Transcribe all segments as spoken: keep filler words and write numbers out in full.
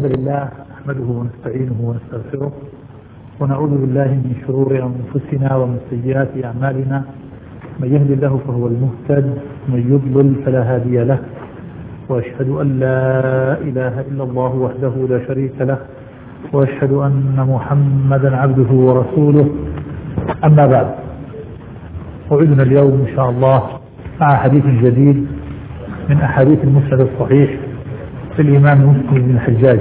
الحمد لله نحمده ونستعينه ونستغفره ونعوذ بالله من شرور أنفسنا ومن سيئات أعمالنا. من يهد الله فهو المهتد ومن يضلل فلا هادي له، وأشهد أن لا إله إلا الله وحده لا شريك له، وأشهد أن محمدا عبده ورسوله. أما بعد، موعدنا اليوم إن شاء الله مع حديث جديد من أحاديث المسند الصحيح في الإمام مسلم بن الحجاج.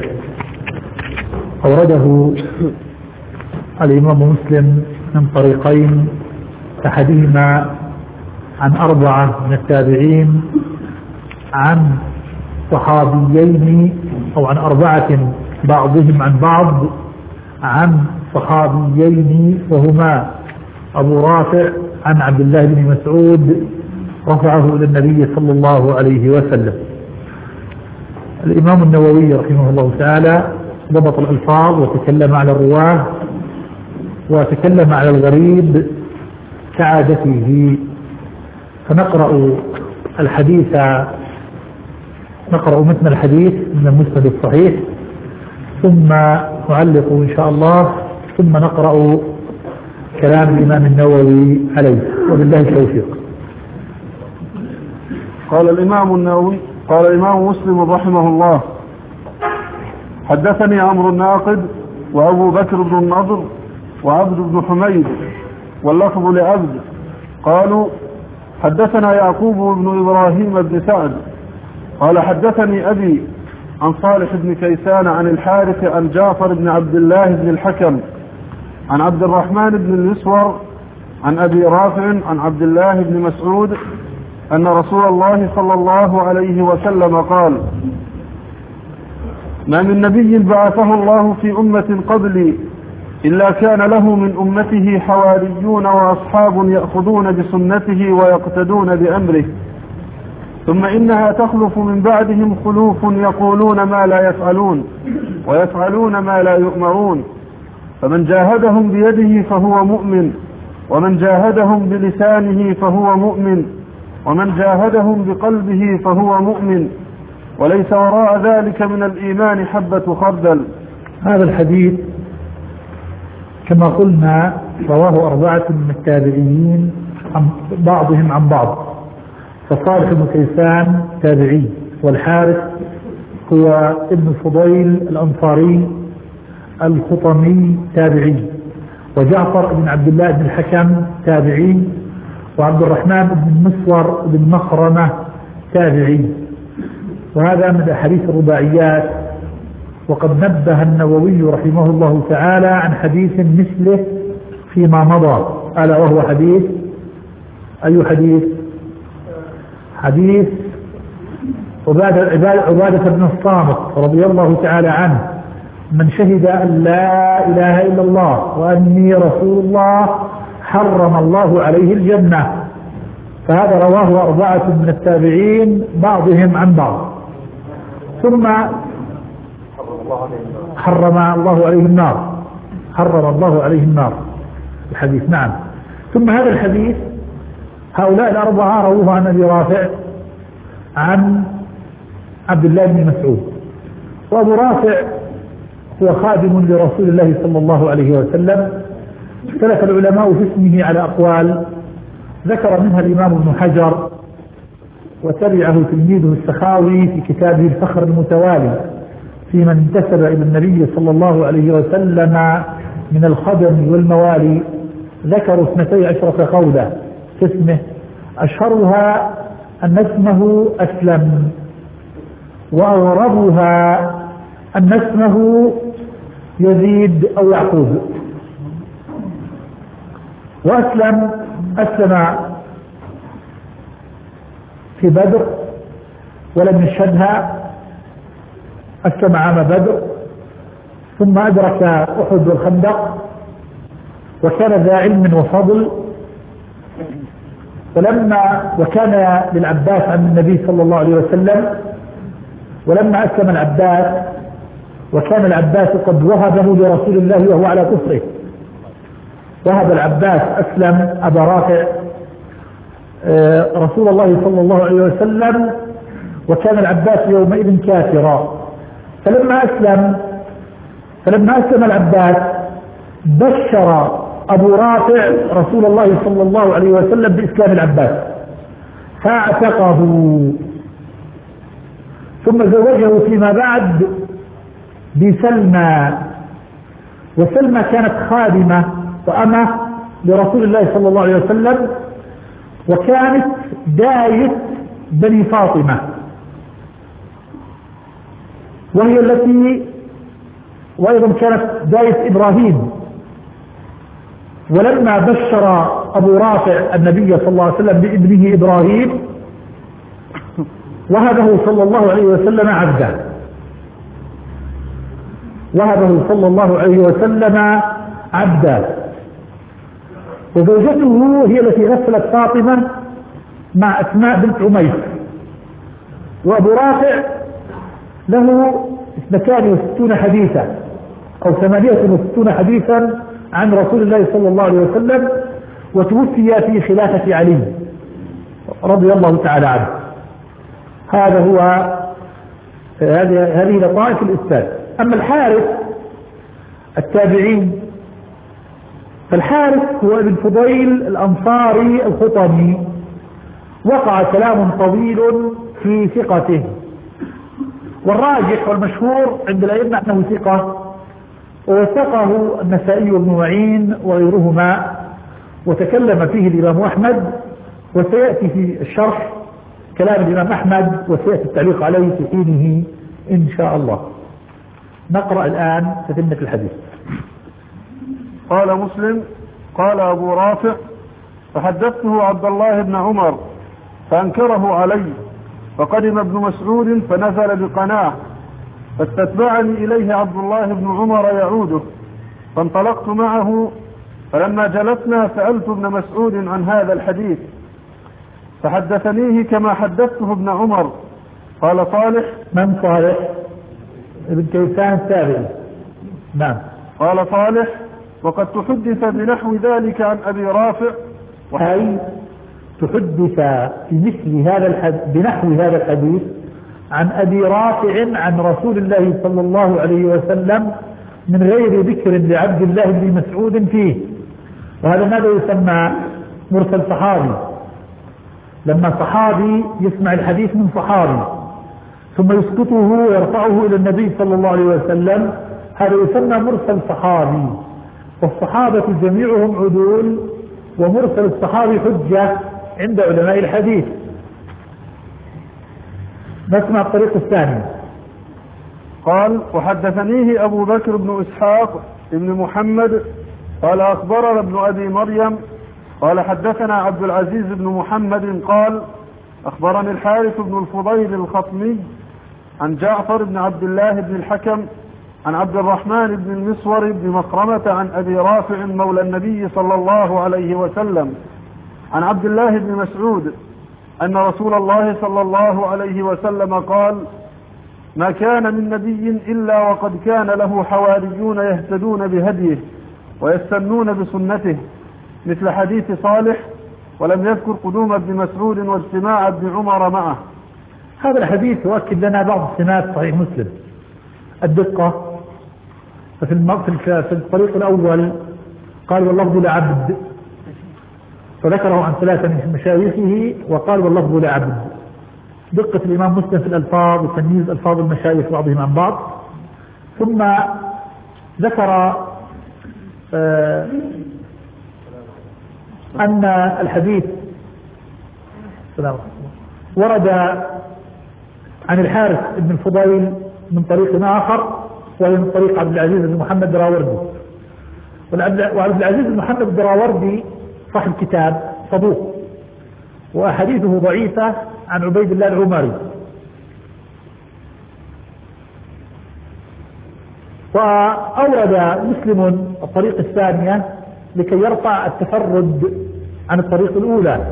أورده الإمام مسلم من طريقين، أحدهما عن أربعة من التابعين عن صحابيين أو عن أربعة بعضهم عن بعض عن صحابيين، وهما أبو رافع عن عبد الله بن مسعود رفعه إلى النبي صلى الله عليه وسلم. الإمام النووي رحمه الله تعالى ضبط الألفاظ وتكلم على الرواه وتكلم على الغريب كعادته، فنقرأ الحديث نقرأ متن الحديث من المسند الصحيح، ثم نعلق إن شاء الله، ثم نقرأ كلام الإمام النووي عليه، وبالله التوفيق. قال الإمام النووي قال الإمام مسلم رحمه الله: حدثني عمرو الناقد وأبو بكر بن النضر وعبد بن حميد واللفظ لعبد قالوا: حدثنا يعقوب بن إبراهيم بن سعد قال: حدثني أبي عن صالح بن كيسان عن الحارث عن جعفر بن عبد الله بن الحكم عن عبد الرحمن بن المسور عن أبي رافع عن عبد الله بن مسعود أن رسول الله صلى الله عليه وسلم قال: ما من نبي بعثه الله في أمة قبلي إلا كان له من أمته حواريون وأصحاب يأخذون بسنته ويقتدون بأمره، ثم إنها تخلف من بعدهم خلوف يقولون ما لا يفعلون ويفعلون ما لا يؤمرون، فمن جاهدهم بيده فهو مؤمن، ومن جاهدهم بلسانه فهو مؤمن، ومن جاهدهم بقلبه فهو مؤمن، وليس وراء ذلك من الإيمان حبة خردل. هذا الحديث كما قلنا رواه أربعة من التابعين عن بعضهم عن بعض، فصالح بن كيسان تابعي، والحارث هو ابن فضيل الأنصاري الخطمي تابعي، وجعفر بن عبد الله بن الحكم تابعي، وعبد الرحمن بن المسور بن مخرمة تابعي. وهذا من أحاديث الرباعيات، وقد نبه النووي رحمه الله تعالى عن حديث مثله فيما مضى، ألا وهو حديث أي حديث؟ حديث عبادة بن الصامت رضي الله تعالى عنه: من شهد أن لا إله إلا الله وأني رسول الله حرم الله عليه الجنة. فهذا رواه أربعة من التابعين بعضهم عن بعض. ثم حرم الله عليه النار حرم الله عليه النار الحديث. نعم. ثم هذا الحديث هؤلاء الأربعة رووه عن أبي رافع عن عبد الله بن مسعود. وأبو رافع هو خادم لرسول الله صلى الله عليه وسلم. اختلف العلماء في اسمه على أقوال، ذكر منها الإمام ابن حجر وتبعه تلميذه السخاوي في كتابه الفخر المتوالي في من انتسب إلى النبي صلى الله عليه وسلم من الخدم والموالي. ذكروا اثنتي عشرة قولة في اسمه، أشهرها أن اسمه أسلم، وأغربها أن اسمه يزيد أو يعقوب. وأسلم أسلم في بدر ولم يشهدها، أسلم عام بدر، ثم أدرك أحد والخندق، وكان ذا علم وفضل. ولما وكان للعباس عن النبي صلى الله عليه وسلم، ولما أسلم العباس وكان العباس قد وهبه لرسول الله وهو على كفره، وهب العباس أسلم أبا رافع رسول الله صلى الله عليه وسلم، وكان العباس يومئذ كافرا، فلما أسلم فلما أسلم العباس بشر أبو رافع رسول الله صلى الله عليه وسلم بإسلام العباس فاعتقه، ثم زوجه فيما بعد بسلمى، وسلمى كانت خادمة وأمة لرسول الله صلى الله عليه وسلم، وكانت داية بني فاطمة، وهي التي وأيضا كانت داية إبراهيم. ولما بشر أبو رافع النبي صلى الله عليه وسلم بابنه إبراهيم وهبه صلى الله عليه وسلم عبدا وهبه صلى الله عليه وسلم عبدا وزوجته هي التي غسلت فاطمة مع أسماء بنت عميس. وأبو رافع له اثنتان وستون حديثا أو ثمانية وستون حديثا عن رسول الله صلى الله عليه وسلم، وتوفي في خلافة علي رضي الله تعالى عنه. هذا هو هذه لطائف الإسناد. أما الحارث التابعين، فالحارث هو ابن فضيل الأنصاري الخطمي، وقع كلام طويل في ثقته، والراجح والمشهور عند الأئمة أنه ثقة، ووثقه النسائي وابن معين وغيرهما، وتكلم فيه الإمام أحمد، وسيأتي في الشرح كلام الإمام أحمد، وسيأتي التعليق عليه في حينه إن شاء الله. نقرأ الآن تتمة الحديث. قال مسلم: قال أبو رافع: فحدثته عبد الله بن عمر فأنكره علي، فقدم ابن مسعود فنزل بقناة، فاستتبعني إليه عبد الله بن عمر يعوده، فانطلقت معه، فلما جلسنا سألت ابن مسعود عن هذا الحديث فحدثنيه كما حدثته ابن عمر. قال صالح: من صالح؟ ابن كيسان التابعي. نعم. قال صالح: وقد تحدث بنحو ذلك عن أبي رافع، أي تحدث بمثل هذا الحديث بنحو هذا الحديث عن أبي رافع عن رسول الله صلى الله عليه وسلم من غير ذكر لعبد الله بن مسعود فيه. وهذا ماذا يسمى؟ مرسل صحابي. لما صحابي يسمع الحديث من صحابي ثم يسقطه ويرفعه إلى النبي صلى الله عليه وسلم، هذا يسمى مرسل صحابي. والصحابة جميعهم عدول، ومرسل الصحابي حجة عند علماء الحديث. نسمع الطريق الثاني. قال: وحدثنيه أبو بكر بن إسحاق بن محمد قال أخبرنا ابن أبي مريم قال حدثنا عبد العزيز بن محمد قال أخبرني الحارث بن الفضيل الخطمي عن جعفر بن عبد الله بن الحكم عن عبد الرحمن بن المسور بن مخرمة عن أبي رافع مولى النبي صلى الله عليه وسلم عن عبد الله بن مسعود أن رسول الله صلى الله عليه وسلم قال: ما كان من نبي إلا وقد كان له حواريون يهتدون بهديه ويستنون بسنته، مثل حديث صالح، ولم يذكر قدوم ابن مسعود واجتماع ابن عمر معه. هذا الحديث يؤكد لنا بعض سمات صحيح مسلم: الدقة. ففي الطريق الأول قال: واللفظ لعبد، فذكره عن ثلاثة من مشايخه وقال: واللفظ لعبد. دقة الإمام مسلم في الألفاظ وتمييز ألفاظ المشايخ بعضهم عن بعض. ثم ذكر آه أن الحديث ورد عن الحارث بن الفضيل من طريق آخر، وهي من طريق عبد العزيز بن محمد الدراوردي. وعبد العزيز بن محمد الدراوردي صاحب كتاب صدوق، وأحاديثه ضعيفة عن عبيد الله العمري. وأورد مسلم الطريق الثانية لكي يرفع التفرد عن الطريق الأولى.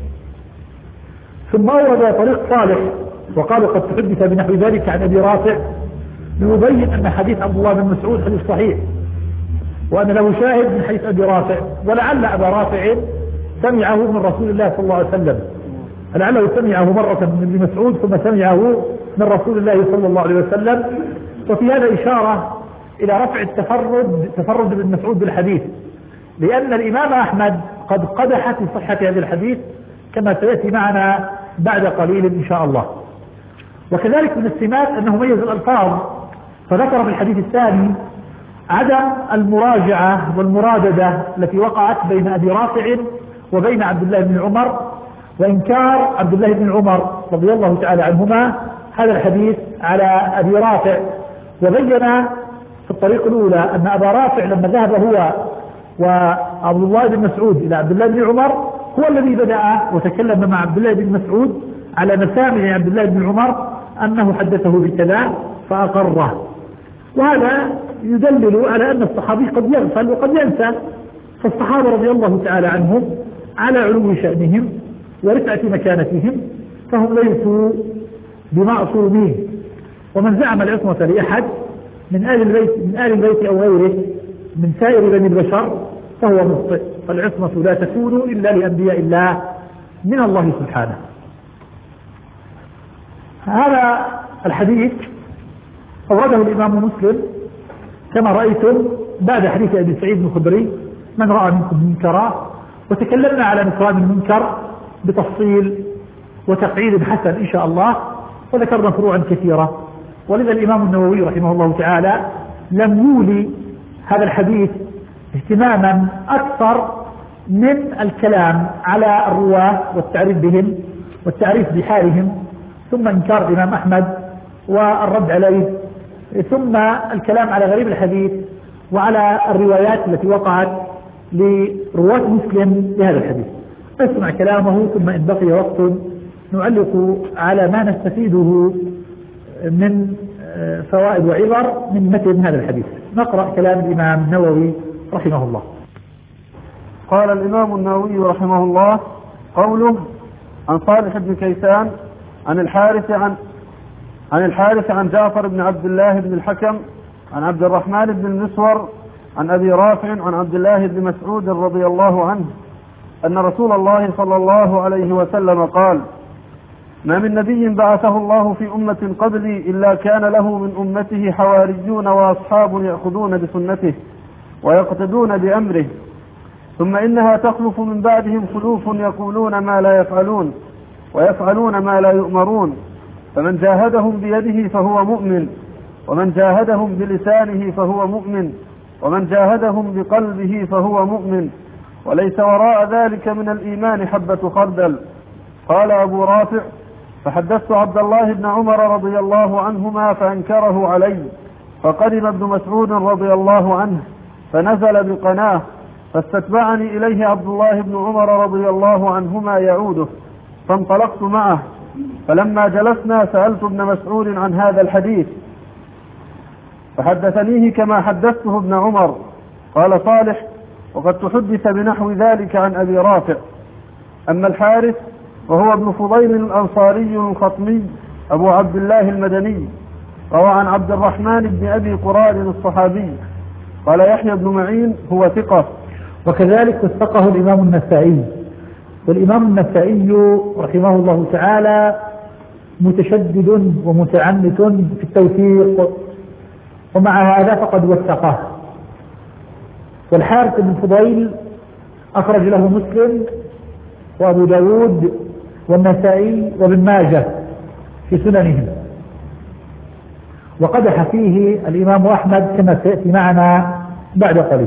ثم أورد طريق صالح وقال: قد تحدث بنحو ذلك عن أبي رافع، ليبين أن حديث عبد الله بن مسعود حديث صحيح، وأن له شاهد من حديث أبي رافع، ولعل أبا رافع سمعه من رسول الله صلى الله عليه وسلم، لعله سمعه مرة من ابن مسعود ثم سمعه من رسول الله صلى الله عليه وسلم، وفي هذا إشارة إلى رفع التفرد تفرد ابن مسعود بالحديث، لأن الإمام أحمد قد قدح في صحة هذا الحديث كما سيأتي معنا بعد قليل إن شاء الله. وكذلك من السمات أنه ميز الألفاظ، فذكر في الحديث الثاني عدم المراجعة والمراددة التي وقعت بين أبي رافع وبين عبد الله بن عمر، وإنكار عبد الله بن عمر رضي الله تعالى عنهما هذا الحديث على أبي رافع. وبين في الطريق الأولى أن أبا رافع لما ذهب هو وعبد الله بن مسعود إلى عبد الله بن عمر هو الذي بدأ وتكلم مع عبد الله بن مسعود على مسامع عبد الله بن عمر أنه حدثه بكذا فأقره. وهذا يدلل على أن الصحابي قد يغفل وقد ينسى، فالصحابة رضي الله تعالى عنهم على علو شأنهم ورفعة مكانتهم فهم ليسوا بمعصومين. ومن زعم العصمة لأحد من آل البيت من آل البيت أو غيره من سائر بني البشر فهو مخطئ، فالعصمة لا تكون إلا لأنبياء الله من الله سبحانه. هذا الحديث أورده الإمام مسلم كما رأيتم بعد حديث أبي سعيد الخدري من رأى منكم منكرا، وتكلمنا على نكران المنكر بتفصيل وتقعيد حسن إن شاء الله، وذكرنا فروعا كثيرة. ولذا الإمام النووي رحمه الله تعالى لم يولي هذا الحديث اهتماما أكثر من الكلام على الرواة والتعريف بهم والتعريف بحالهم، ثم إنكار الإمام أحمد والرد عليه، ثم الكلام على غريب الحديث وعلى الروايات التي وقعت لرواة مسلم لهذا الحديث. اسمع كلامه ثم إن بقي وقت نعلق على ما نستفيده من فوائد وعبر من متن هذا الحديث. نقرأ كلام الإمام النووي رحمه الله. قال الإمام النووي رحمه الله: قوله عن صالح بن كيسان عن الحارث عن عن الحارث عن جعفر بن عبد الله بن الحكم عن عبد الرحمن بن المسور عن أبي رافع عن عبد الله بن مسعود رضي الله عنه أن رسول الله صلى الله عليه وسلم قال: ما من نبي بعثه الله في أمة قبلي إلا كان له من أمته حواريون وأصحاب يأخذون بسنته ويقتدون بأمره، ثم إنها تخلف من بعدهم خلوف يقولون ما لا يفعلون ويفعلون ما لا يؤمرون، فمن جاهدهم بيده فهو مؤمن، ومن جاهدهم بلسانه فهو مؤمن، ومن جاهدهم بقلبه فهو مؤمن، وليس وراء ذلك من الإيمان حبة خردل. قال أبو رافع: فحدثت عبد الله بن عمر رضي الله عنهما فأنكره علي، فقدم ابن مسعود رضي الله عنه فنزل بقناه، فاستتبعني إليه عبد الله بن عمر رضي الله عنهما يعوده، فانطلقت معه، فلما جلسنا سألت ابن مسعود عن هذا الحديث فحدثنيه كما حدثته ابن عمر. قال صالح: وقد تحدث بنحو ذلك عن أبي رافع. أما الحارث وهو ابن فضيل الأنصاري الخطمي أبو عبد الله المدني، روى عن عبد الرحمن بن أبي قراد الصحابي. قال يحيى بن معين: هو ثقة. وكذلك وثقه الإمام النسائي. والإمام النسائي رحمه الله تعالى متشدد ومتعنت في التوثيق، ومع هذا فقد وثقه. والحارث بن فضيل أخرج له مسلم وأبو داود والنسائي وابن ماجه في سننهم، وقدح فيه الإمام أحمد كما سيأتي معنا بعد قليل.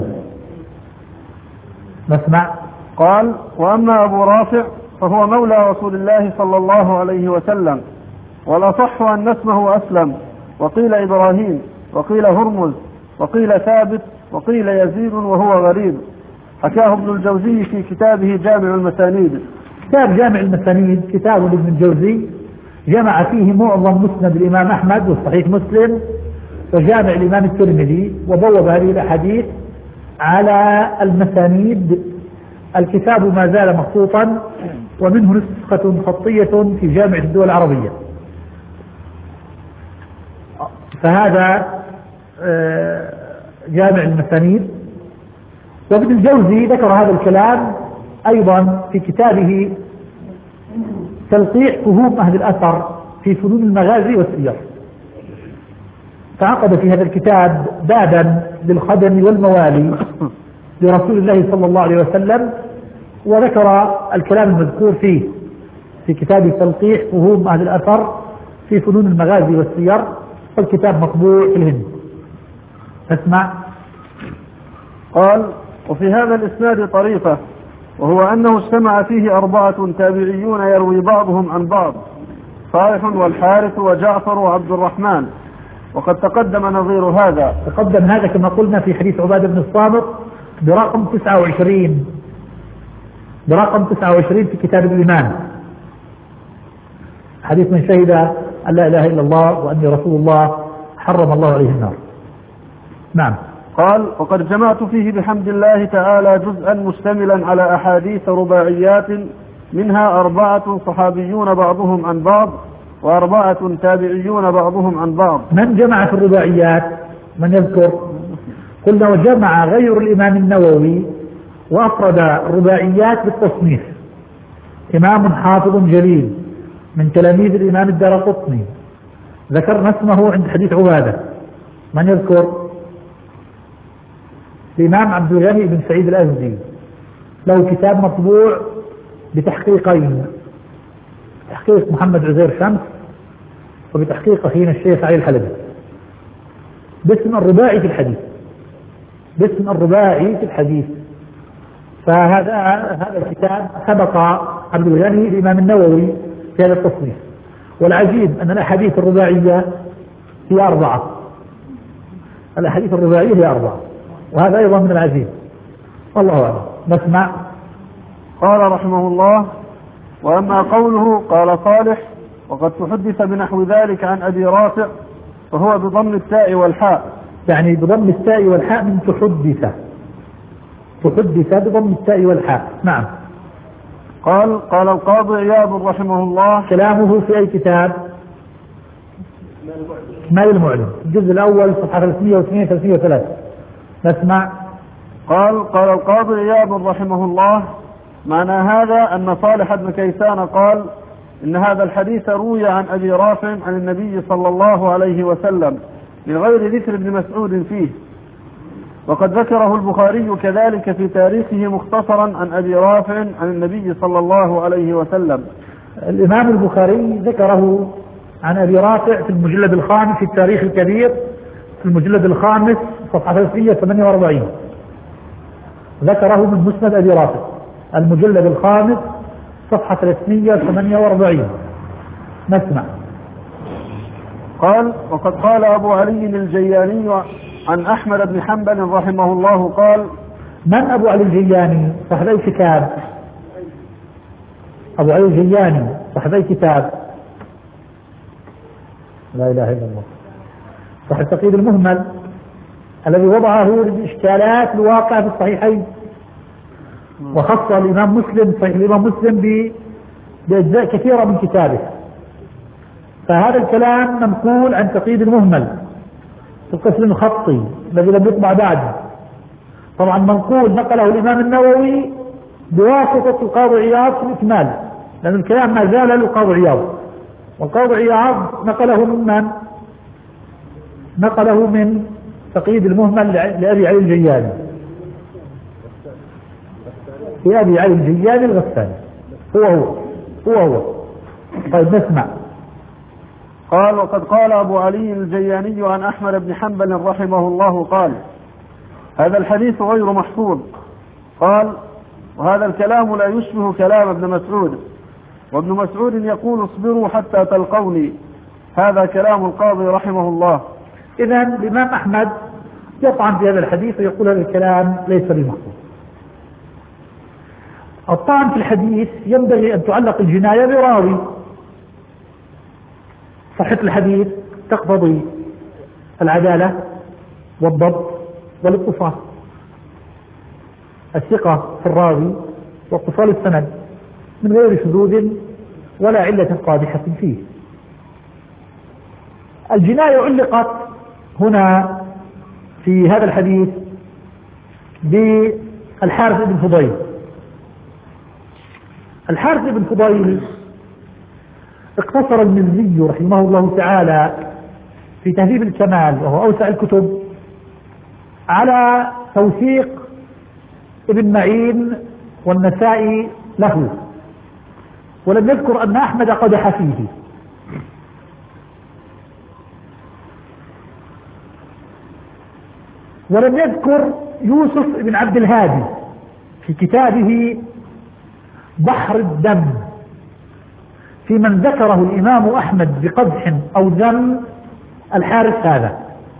نسمع. قال: وأما أبو رافع فهو مولى رسول الله صلى الله عليه وسلم، والأصح أن اسمه أسلم، وقيل إبراهيم، وقيل هرمز، وقيل ثابت، وقيل يزيد وهو غريب. حكاه ابن الجوزي في كتابه جامع المسانيد. كتاب جامع المسانيد كتاب ابن الجوزي جمع فيه معظم مسند الإمام أحمد وصحيح مسلم وجامع الإمام الترمذي، وبوب هذه الأحاديث على المسانيد. الكتاب ما زال مخطوطا، ومنه نسخة خطية في جامع الدول العربية. فهذا جامع المسانيد. وابن الجوزي ذكر هذا الكلام أيضا في كتابه تلقيح فهوم أهل الأثر في فنون المغازي والسير. فعقد في هذا الكتاب بابا للخدم والموالي لرسول الله صلى الله عليه وسلم، وذكر الكلام المذكور فيه في كتاب تلقيح فهوم أهل الأثر في فنون المغازي والسير، والكتاب مطبوع في الهند. اسمع. قال: وفي هذا الإسناد طريقة، وهو أنه اجتمع فيه أربعة تابعيون يروي بعضهم عن بعض، صالح والحارث وجعفر وعبد الرحمن، وقد تقدم نظير هذا. تقدم هذا كما قلنا في حديث عبادة بن الصامت برقم تسعة وعشرين برقم تسعة وعشرين في كتاب الإيمان، حديث من شهد أن لا إله إلا الله وأني رسول الله حرم الله عليه النار. نعم. قال: وقد جمعت فيه بحمد الله تعالى جزءا مشتملا على أحاديث رباعيات، منها أربعة صحابيون بعضهم عن بعض، وأربعة تابعيون بعضهم عن بعض. من جمع في الرباعيات؟ من يذكر؟ قلنا وجمع غير الإمام النووي وأفرد الرباعيات بالتصنيف إمام حافظ جليل من تلاميذ الإمام الدارقطني، ذكرنا اسمه عند حديث عبادة. من يذكر؟ الإمام عبد الغني بن سعيد الأزدي، له كتاب مطبوع بتحقيقين، تحقيق محمد عزير شمس وبتحقيق أخينا الشيخ علي الحلبي، باسم الرباعي في الحديث، باسم الرباعي في الحديث. فهذا هذا الكتاب سبق عبد الغني الإمام النووي في هذا التصنيف. والعجيب أن الأحاديث الرباعية هي أربعة، الأحاديث الرباعية هي أربعة، وهذا أيضا من العجيب. والله أعلم. نسمع. قال رحمه الله: وأما قوله قال صالح وقد تحدث بنحو ذلك عن أبي رافع، فهو بضم التاء والحاء، يعني بضم التاء والحاء من تحدث، تحدث بضم التاء والحاء. نعم. قال: قال القاضي عياض رحمه الله. كلامه في أي كتاب؟ مال المعلم، الجزء الأول صفحة ثلاثمائة واثنين ثلاثمائة وثلاثة. نسمع. قال: قال القاضي عياض رحمه الله: معنى هذا أن صالح بن كيسان قال إن هذا الحديث روي عن أبي رافع عن النبي صلى الله عليه وسلم من غير ذكر ابن مسعود فيه، وقد ذكره البخاري كذلك في تاريخه مختصرا عن أبي رافع عن النبي صلى الله عليه وسلم. الإمام البخاري ذكره عن أبي رافع في المجلد الخامس في التاريخ الكبير، في المجلد الخامس صفحة ثلاثمائة وثمانية وأربعين، ذكره من مسند أبي رافع، المجلد الخامس صفحة ثلاثمائة وثمانية وأربعين. نسمع. قال: وقد قال أبو علي الجياني عن أحمد بن حنبل رحمه الله قال. من أبو علي الجياني؟ صاحب أي كتاب؟ أبو علي الجياني صاحب أي كتاب؟ لا إله إلا الله. صاحب التقييد المهمل الذي وضعه للإشكالات الواقعة في الصحيحين، وخص الإمام مسلم صحيح الإمام مسلم بأجزاء كثيرة من كتابه. فهذا الكلام منقول عن تقييد المهمل في القسم الخطي الذي لم يطبع بعد، طبعا منقول نقله الإمام النووي بواسطة القاضي عياض في الإكمال، لأن الكلام ما زال للقاضي عياض، والقاضي عياض نقله من من؟ نقله من تقييد المهمل لأبي علي الجياني، لأبي علي الجياني الغساني، هو هو هو هو. طيب نسمع. قال: وقد قال أبو علي الجياني عن أحمد بن حنبل رحمه الله قال: هذا الحديث غير محفوظ. قال: وهذا الكلام لا يشبه كلام ابن مسعود، وابن مسعود يقول اصبروا حتى تلقوني. هذا كلام القاضي رحمه الله. إذا الإمام أحمد يطعن في هذا الحديث ويقول هذا الكلام ليس بمحفوظ. الطعن في الحديث ينبغي أن تعلق الجناية براوي. صحة الحديث تقتضي العدالة والضبط والاتصال، الثقة في الراوي واتصال السند من غير شذوذ ولا علة قادحة فيه. الجناية علقت هنا في هذا الحديث بالحارث بن فضيل. الحارث بن فضيل اقتصر المزي رحمه الله تعالى في تهذيب الكمال وهو أوسع الكتب على توثيق ابن معين والنسائي له، ولم يذكر أن أحمد قدح فيه. ولم يذكر يوسف بن عبد الهادي في كتابه بحر الدم في من ذكره الإمام أحمد بقدح أو ذم الحارث هذا.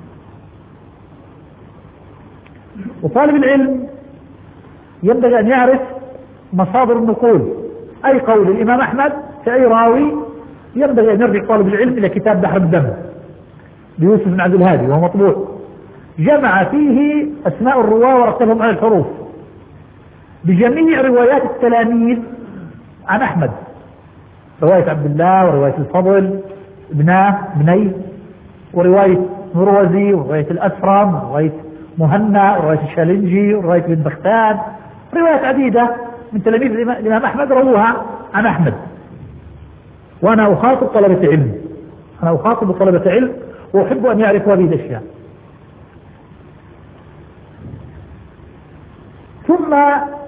وطالب العلم ينبغي أن يعرف مصادر النقول، أي قول الإمام أحمد في أي راوي ينبغي أن يرجع طالب العلم إلى كتاب بحر الدم ليوسف بن عبد الهادي وهو مطبوع، جمع فيه أسماء الرواة ورتبهم على الحروف بجميع روايات التلاميذ عن أحمد، رواية عبد الله ورواية الفضل ابناه ابنيه ورواية مروزي ورواية الأسرم ورواية مهنا ورواية الشالنجي ورواية بن بختان، روايات عديدة من تلاميذ الإمام أحمد رووها عن أحمد. وأنا أخاطب طلبة علم، أنا أخاطب طلبة علم وأحب أن يعرفوا هذه الأشياء. ثم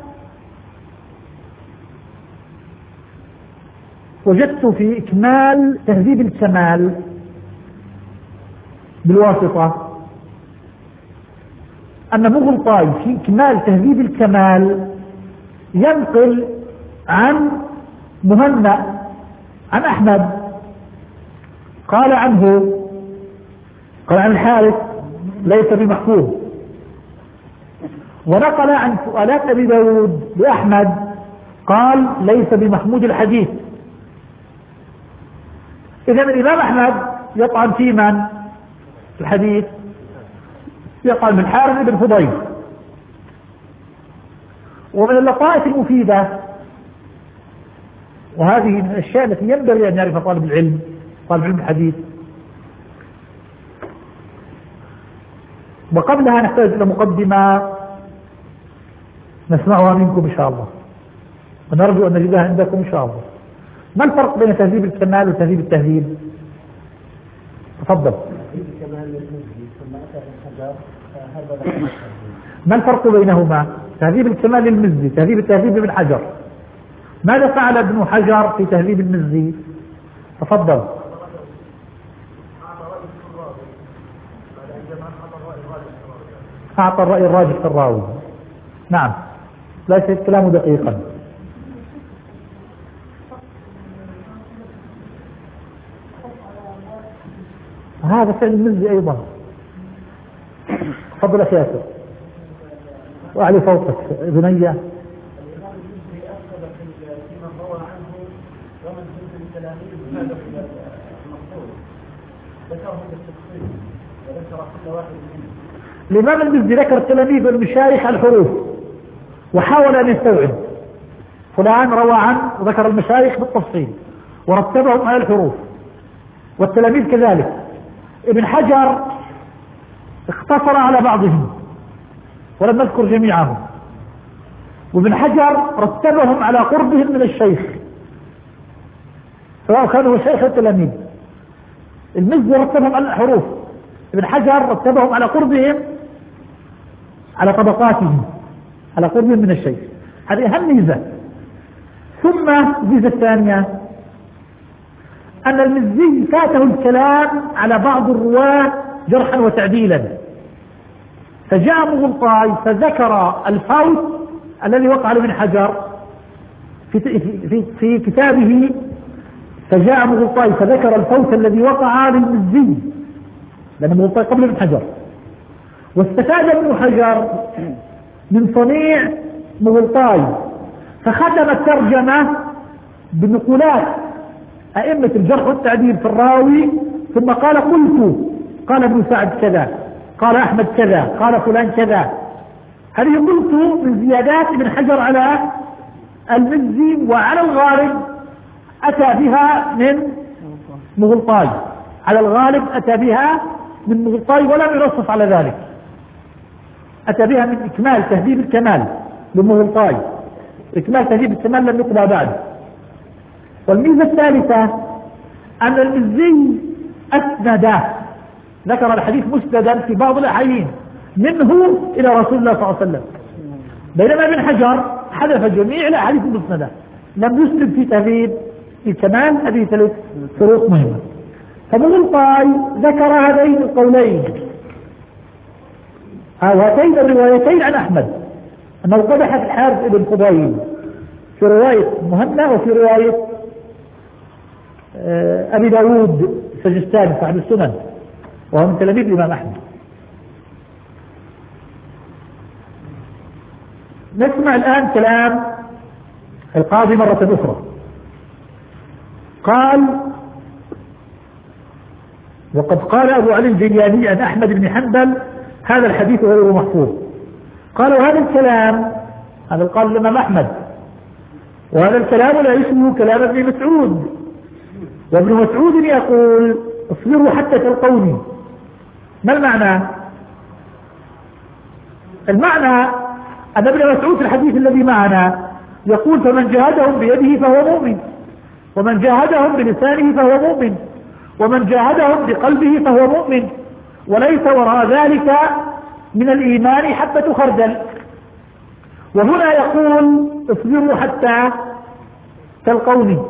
وجدت في إكمال تهذيب الكمال بالواسطة أن مغلطاي في إكمال تهذيب الكمال ينقل عن مهنا عن أحمد قال عنه، قال عن الحارث ليس بمحفوظ، ونقل عن سؤالات أبي داود لأحمد قال ليس بمحمود الحديث. إذا الإمام أحمد يطعن في من في الحديث؟ يطعن من الحارث بن فضيل. ومن اللطائف المفيدة، وهذه من الأشياء التي ينبغي أن يعرفها طالب العلم طالب علم الحديث، وقبلها نحتاج إلى مقدمة نسمعها منكم إن شاء الله ونرجو أن نجدها عندكم إن شاء الله. ما الفرق بين تهذيب الكمال وتهذيب التهذيب؟ تفضل. ما الفرق بينهما؟ تهذيب الكمال للمزي، تهذيب التهذيب لابن حجر. ماذا فعل ابن حجر في تهذيب المزي؟ تفضل. أعطى الرأي الراجح في الراوي. نعم، ليس الكلام دقيقا. هذا فعل المزي أيضا. تفضل يا ياسر وأعلي صوتك بنية. الإمام المزي ذكر التلاميذ والمشايخ الحروف وحاول أن يستوعب، فلان روى عنه وذكر المشايخ بالتفصيل ورتبهم على الحروف، والتلاميذ كذلك. ابن حجر اختصر على بعضهم ولم نذكر جميعهم، وابن حجر رتبهم على قربهم من الشيخ سواء كانوا شيخ التلاميذ. المزي رتبهم على الحروف، ابن حجر رتبهم على قربهم على طبقاتهم على قربهم من الشيخ. هذه أهم ميزة. ثم الميزة الثانية أن المزي فاته الكلام على بعض الرواة جرحا وتعديلا، فجاء مغلطاي فذكر الفوت الذي وقع لابن حجر في, في, في كتابه، فجاء مغلطاي فذكر الفوت الذي وقع للمزي لأن مغلطاي قبل ابن حجر، واستفاد ابن حجر من صنيع مغلطاي فختم الترجمة بنقولات أئمة الجرح والتعديل في الراوي، ثم قال قلت، قال ابن سعد كذا، قال أحمد كذا، قال فلان كذا. هذه قلت من زيادات ابن حجر على المزي، وعلى الغالب أتى بها من مغلطاي، على الغالب أتى بها من مغلطاي ولم ينصف على ذلك، أتى بها من إكمال تهذيب الكمال لمغلطاي، إكمال تهذيب الكمال لم يقضى بعد. والميزة الثالثة أن المزي أسند ذكر الحديث مسندا في بعض الأحايين منه إلى رسول الله صلى الله عليه وسلم، بينما ابن حجر حذف جميع الأحاديث المسندة، لم يسند في تهذيب في كمال هذه ثلاث شروط مهمة. فمغلطاي ذكر هذين القولين أو هاتين الروايتين عن أحمد أنه قدح في الحارث بن فضيل في رواية مهمة وفي رواية أبي داود السجستاني صاحب السنن وهو من تلاميذ الإمام أحمد. نسمع الآن كلام القاضي مرة أخرى. قال: وقد قال أبو علي الجياني عن أحمد بن حنبل هذا الحديث غير محفوظ. قال: وهذا الكلام، هذا قال الإمام أحمد، وهذا الكلام لا يشبه كلام ابن مسعود، وابن مسعود يقول: اصبروا حتى تلقوني. ما المعنى؟ المعنى أن ابن مسعود في الحديث الذي معنا يقول: فمن جاهدهم بيده فهو مؤمن، ومن جاهدهم بلسانه فهو مؤمن، ومن جاهدهم بقلبه فهو مؤمن، وليس وراء ذلك من الإيمان حبة خردل. وهنا يقول: اصبروا حتى تلقوني.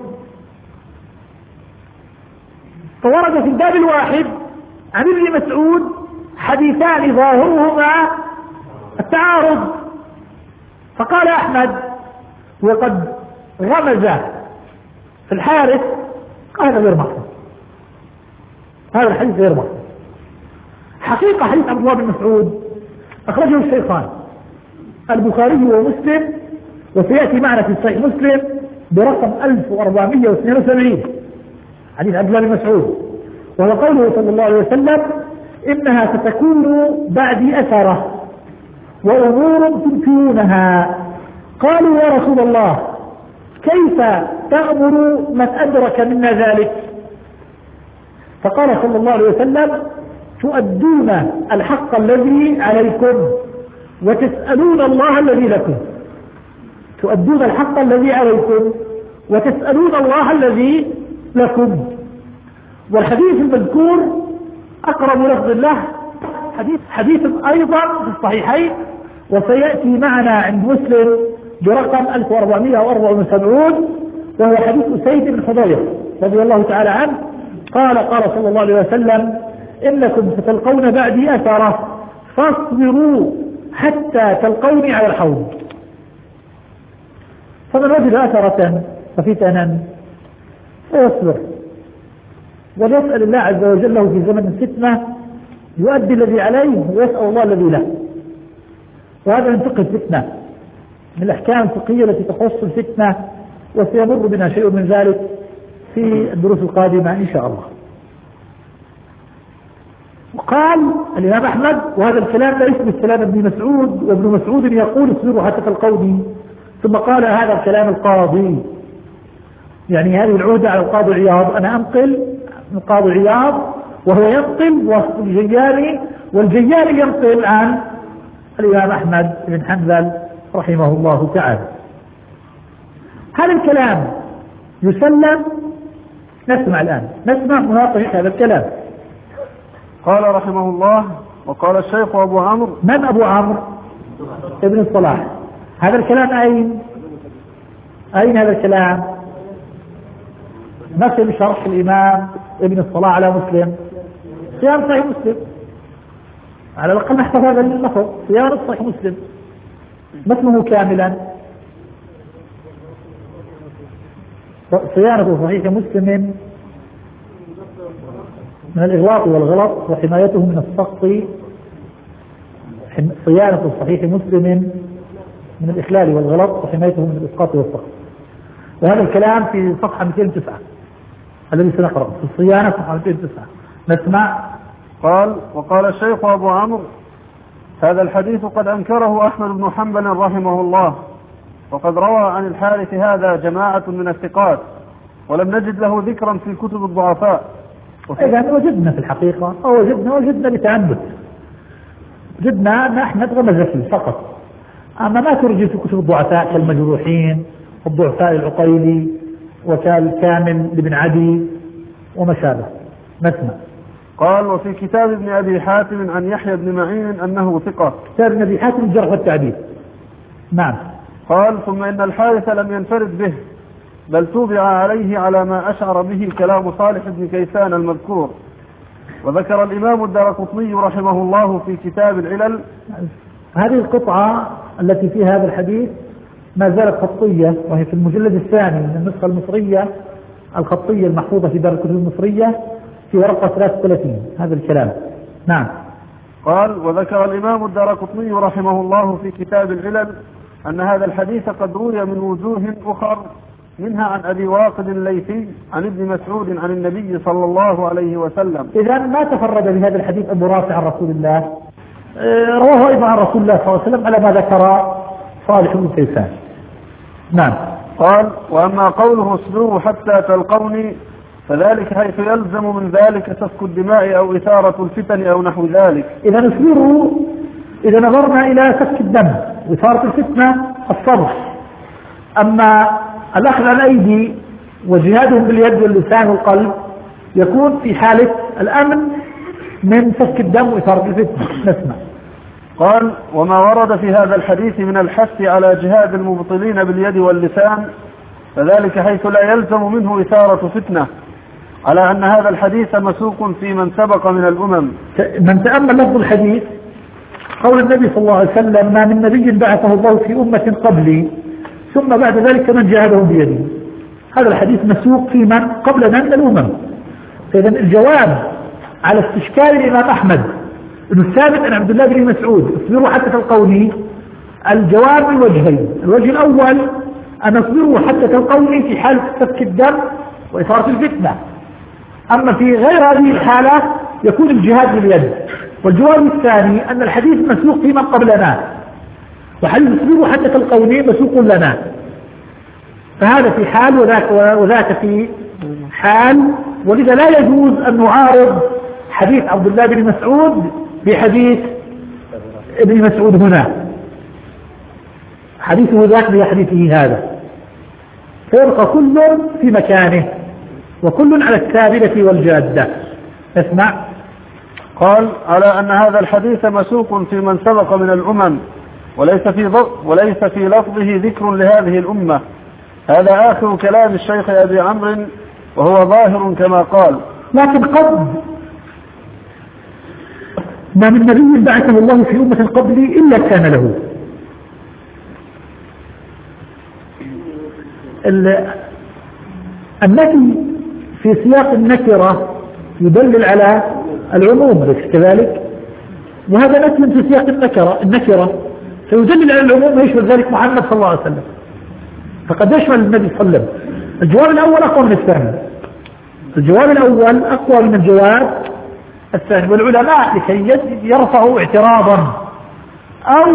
فورد في الباب الواحد عن ابن مسعود حديثان ظاهرهما التعارض. فقال أحمد: وقد غمز في الحارث، قال: هذا غير محفوظ، هذا الحديث غير محفوظ. حقيقة حديث عبد الله بن مسعود أخرجه الشيخان البخاري ومسلم، وسيأتي معنا في صحيح مسلم برقم ألف وأربعمائة واثنين وسبعين حديث عبد الله بن مسعود، وهو قوله صلى الله عليه وسلم: إنها ستكون بعدي أثرة وأمور تنكرونها. قالوا: يا رسول الله، كيف تأمر من أدرك منا ذلك؟ فقال صلى الله عليه وسلم: تؤدون الحق الذي عليكم وتسألون الله الذي لكم. تؤدون الحق الذي عليكم وتسألون الله الذي لكم. والحديث المذكور أقرب لفظ الله حديث حديث أيضا في الصحيحين، وسيأتي معنا عند مسلم برقم ألف وأربعمائة وأربعة وسبعين، وهو حديث أسيد بن حضير رضي الله تعالى عنه قال: قال صلى الله عليه وسلم: إنكم ستلقون بعدي أثرة فاصبروا حتى تلقوني على الحوض. فمن وجد أثرة وفتنا فيصبر وليسأل الله عز وجل له في زمن الفتنة، يؤدي الذي عليه ويسأل الله الذي له. وهذا من فقه الفتنة، من الأحكام الفقهية التي تخص الفتنة، وسيمر بنا شيء من ذلك في الدروس القادمة إن شاء الله. وقال الإمام أحمد: وهذا الكلام لا يشبه كلام ابن مسعود، وابن مسعود يقول: اصبروا حتى تلقوني. ثم قال هذا الكلام القاضي، يعني هذه العهدة على القاضي عياض، أنا أنقل من قاضي عياض وهو ينقل وصف الجياني، والجياني ينقل عن الإمام أحمد بن حنبل رحمه الله تعالى. هذا الكلام يسلم. نسمع الآن، نسمع مناقشة هذا الكلام. قال رحمه الله: وقال الشيخ أبو عمرو. من أبو عمرو؟ ابن الصلاح. هذا الكلام أين؟ أين هذا الكلام؟ مثل شرح الإمام ابن الصلاح على مسلم، صيام صحيح مسلم، على الأقل نحفظ هذا اللفظ، صيام صحيح مسلم، ما اسمه كاملا؟ صيانة صحيح مسلم من الإغلاط والغلط وحمايته من السقط، صيانة صحيح مسلم من الإخلال والغلط وحمايته من الإسقاط والسقط. وهذا الكلام في صفحة مئتين وتسعة الذي سنقرأ في الصيانة، صفحة مئتين وتسعة. نسمع. قال: وقال الشيخ أبو عمرو: هذا الحديث قد أنكره أحمد بن حنبل رحمه الله، وقد روى عن الحارث هذا جماعة من الثقات، ولم نجد له ذكرا في كتب الضعفاء. إذا وجدنا في الحقيقة أو وجدنا وجدنا بتعنت، وجدنا أن أحمد غمز فيه فقط، أما ما ترجي في كتب الضعفاء كالمجروحين والضعفاء العقيلي وكالكامل لابن عدي وما شابه. نسمع. قال وفي كتاب ابن أبي حاتم عن يحيى بن معين أنه ثقة. كتاب ابن أبي حاتم الجرح والتعديل. نعم. قال ثم إن الحارث لم ينفرد به بل توبع عليه على ما أشعر به كلام صالح بن كيسان المذكور. وذكر الإمام الدارقطني رحمه الله في كتاب العلل. هذه القطعة التي فيها هذا الحديث ما زالت خطية، وهي في المجلد الثاني من النسخة المصرية الخطية المحفوظة في دار الكتب المصرية في ورقة ثلاثة وثلاثين هذا الكلام. نعم. قال وذكر الإمام الدارقطني رحمه الله في كتاب العلل أن هذا الحديث قد روي من وجوه أخر منها عن أبي واقد الليثي عن ابن مسعود عن النبي صلى الله عليه وسلم. إذا ما تفرد بهذا الحديث أبو رافع عن رسول الله، رواه أيضا عن رسول الله صلى الله عليه وسلم على ما ذكر صالح بن كيسان. نعم. قال وأما قوله اصبروا حتى تلقوني فذلك حيث يلزم من ذلك سفك الدماء أو إثارة الفتن أو نحو ذلك. إذا اصبروا إذا نظرنا إلى سفك الدم وإثارة الفتنة الصبر. أما الأخذ عن الأيدي وجهادهم باليد واللسان والقلب يكون في حالة الأمن من سفك الدم وإثارة الفتنة. نسمع. قال وما ورد في هذا الحديث من الحث على جهاد المبطلين باليد واللسان فذلك حيث لا يلزم منه إثارة فتنة، على أن هذا الحديث مسوق في من سبق من الأمم. من تأمل لفظ الحديث قول النبي صلى الله عليه وسلم ما من نبي بعثه الله في أمة قبلي ثم بعد ذلك من جاهدهم بيده. هذا الحديث مسوق في من قبلنا من الأمم. فإذا الجواب على استشكال الإمام أحمد انه الثابت عن عبد الله بن مسعود اصبروا حتى تلقوني، الجواب من وجهين. الوجه الأول أن اصبروا حتى تلقوني في حالة سفك الدم وإثارة الفتنة، أما في غير هذه الحالة يكون الجهاد باليد. والجواب الثاني أن الحديث مسوق في من قبلنا، وحديث اصبروا حتى تلقوني مسوق لنا، فهذا في حال وذاك, وذاك في حال، ولذا لا يجوز أن نعارض حديث عبد الله بن مسعود بحديث ابن مسعود هنا، حديثه ذاك بحديثه هذا، فيبقى كل في مكانه وكل على الثابتة والجادة. اسمع. قال على أن هذا الحديث مسوق في من سبق من الأمم وليس في وليس في لفظه ذكر لهذه الأمة. هذا آخر كلام الشيخ أبي عمرو وهو ظاهر كما قال. لكن قد ما من نبي بعثه الله في أمة قبلي إلا كان له. النفي في سياق النكرة يدلل على العموم، أليس كذلك؟ وهذا نفي في سياق النكرة النكرة فيدلل على العموم ويشمل ذلك محمد صلى الله عليه وسلم، فقد يشمل النبي صلى الله عليه وسلم. الجواب الأول أقوى من الثاني، الجواب الأول أقوى من الجواب الثاني. والعلماء لكي يرفعوا اعتراضا أو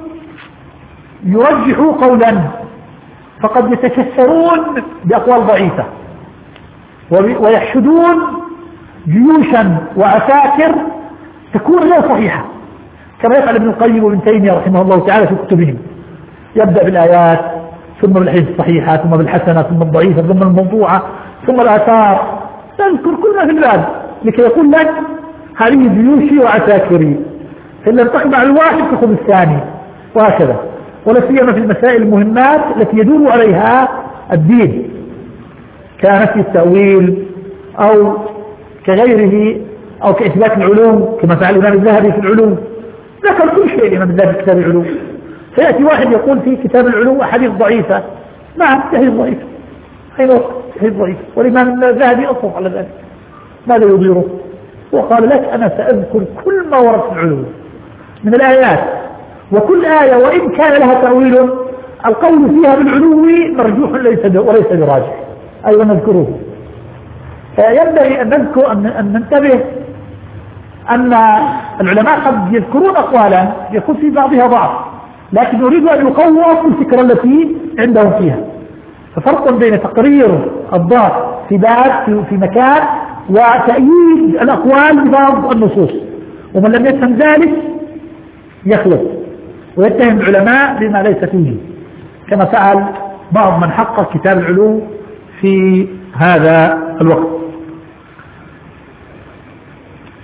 يرجحوا قولا فقد يتكثرون بأقوال ضعيفة ويحشدون جيوشا وعساكر تكون غير صحيحة، كما يفعل ابن القيم وابن تيمية رحمه الله تعالى في كتبهم. يبدأ بالآيات ثم بالحديث الصحيحة ثم بالحسنة ثم الضعيفة ثم الموضوعة ثم الآثار، تذكر كل ما في الباب لكي يقول لك هذه جيوشي وعساكري، فإن لم تخضع الواحد تأخذ الثاني، وهكذا. ولا سيما في المسائل المهمات التي يدور عليها الدين كانت التأويل أو كغيره أو كإثبات العلوم كما فعل الإمام الذهبي في العلوم، ذكر كل شيء الإمام الذهبي في كتاب العلوم. فيأتي واحد يقول في كتاب العلوم أحاديث ضعيفة، نعم أحاديث ضعيفة، أين أحاديث ضعيفة، والإمام الذهبي أصف على ذلك، ماذا يضيره؟ وقال لك أنا سأذكر كل ما ورد في العلوم من الآيات، وكل آية وإن كان لها تأويل القول فيها بالعلو مرجوح وليس براجح، أيضا نذكره. فينبغي أن نذكر أن ننتبه أن العلماء قد يذكرون أقوالا يكون في بعضها ضعف، لكن يريد أن يقووا الفكرة التي عندهم فيها. ففرق بين تقرير الضعف في باب في مكان وتأييد الأقوال ببعض النصوص، ومن لم يفهم ذلك يخلط ويتهم العلماء بما ليس فيه، كما فعل بعض من حقق كتاب العلوم في هذا الوقت.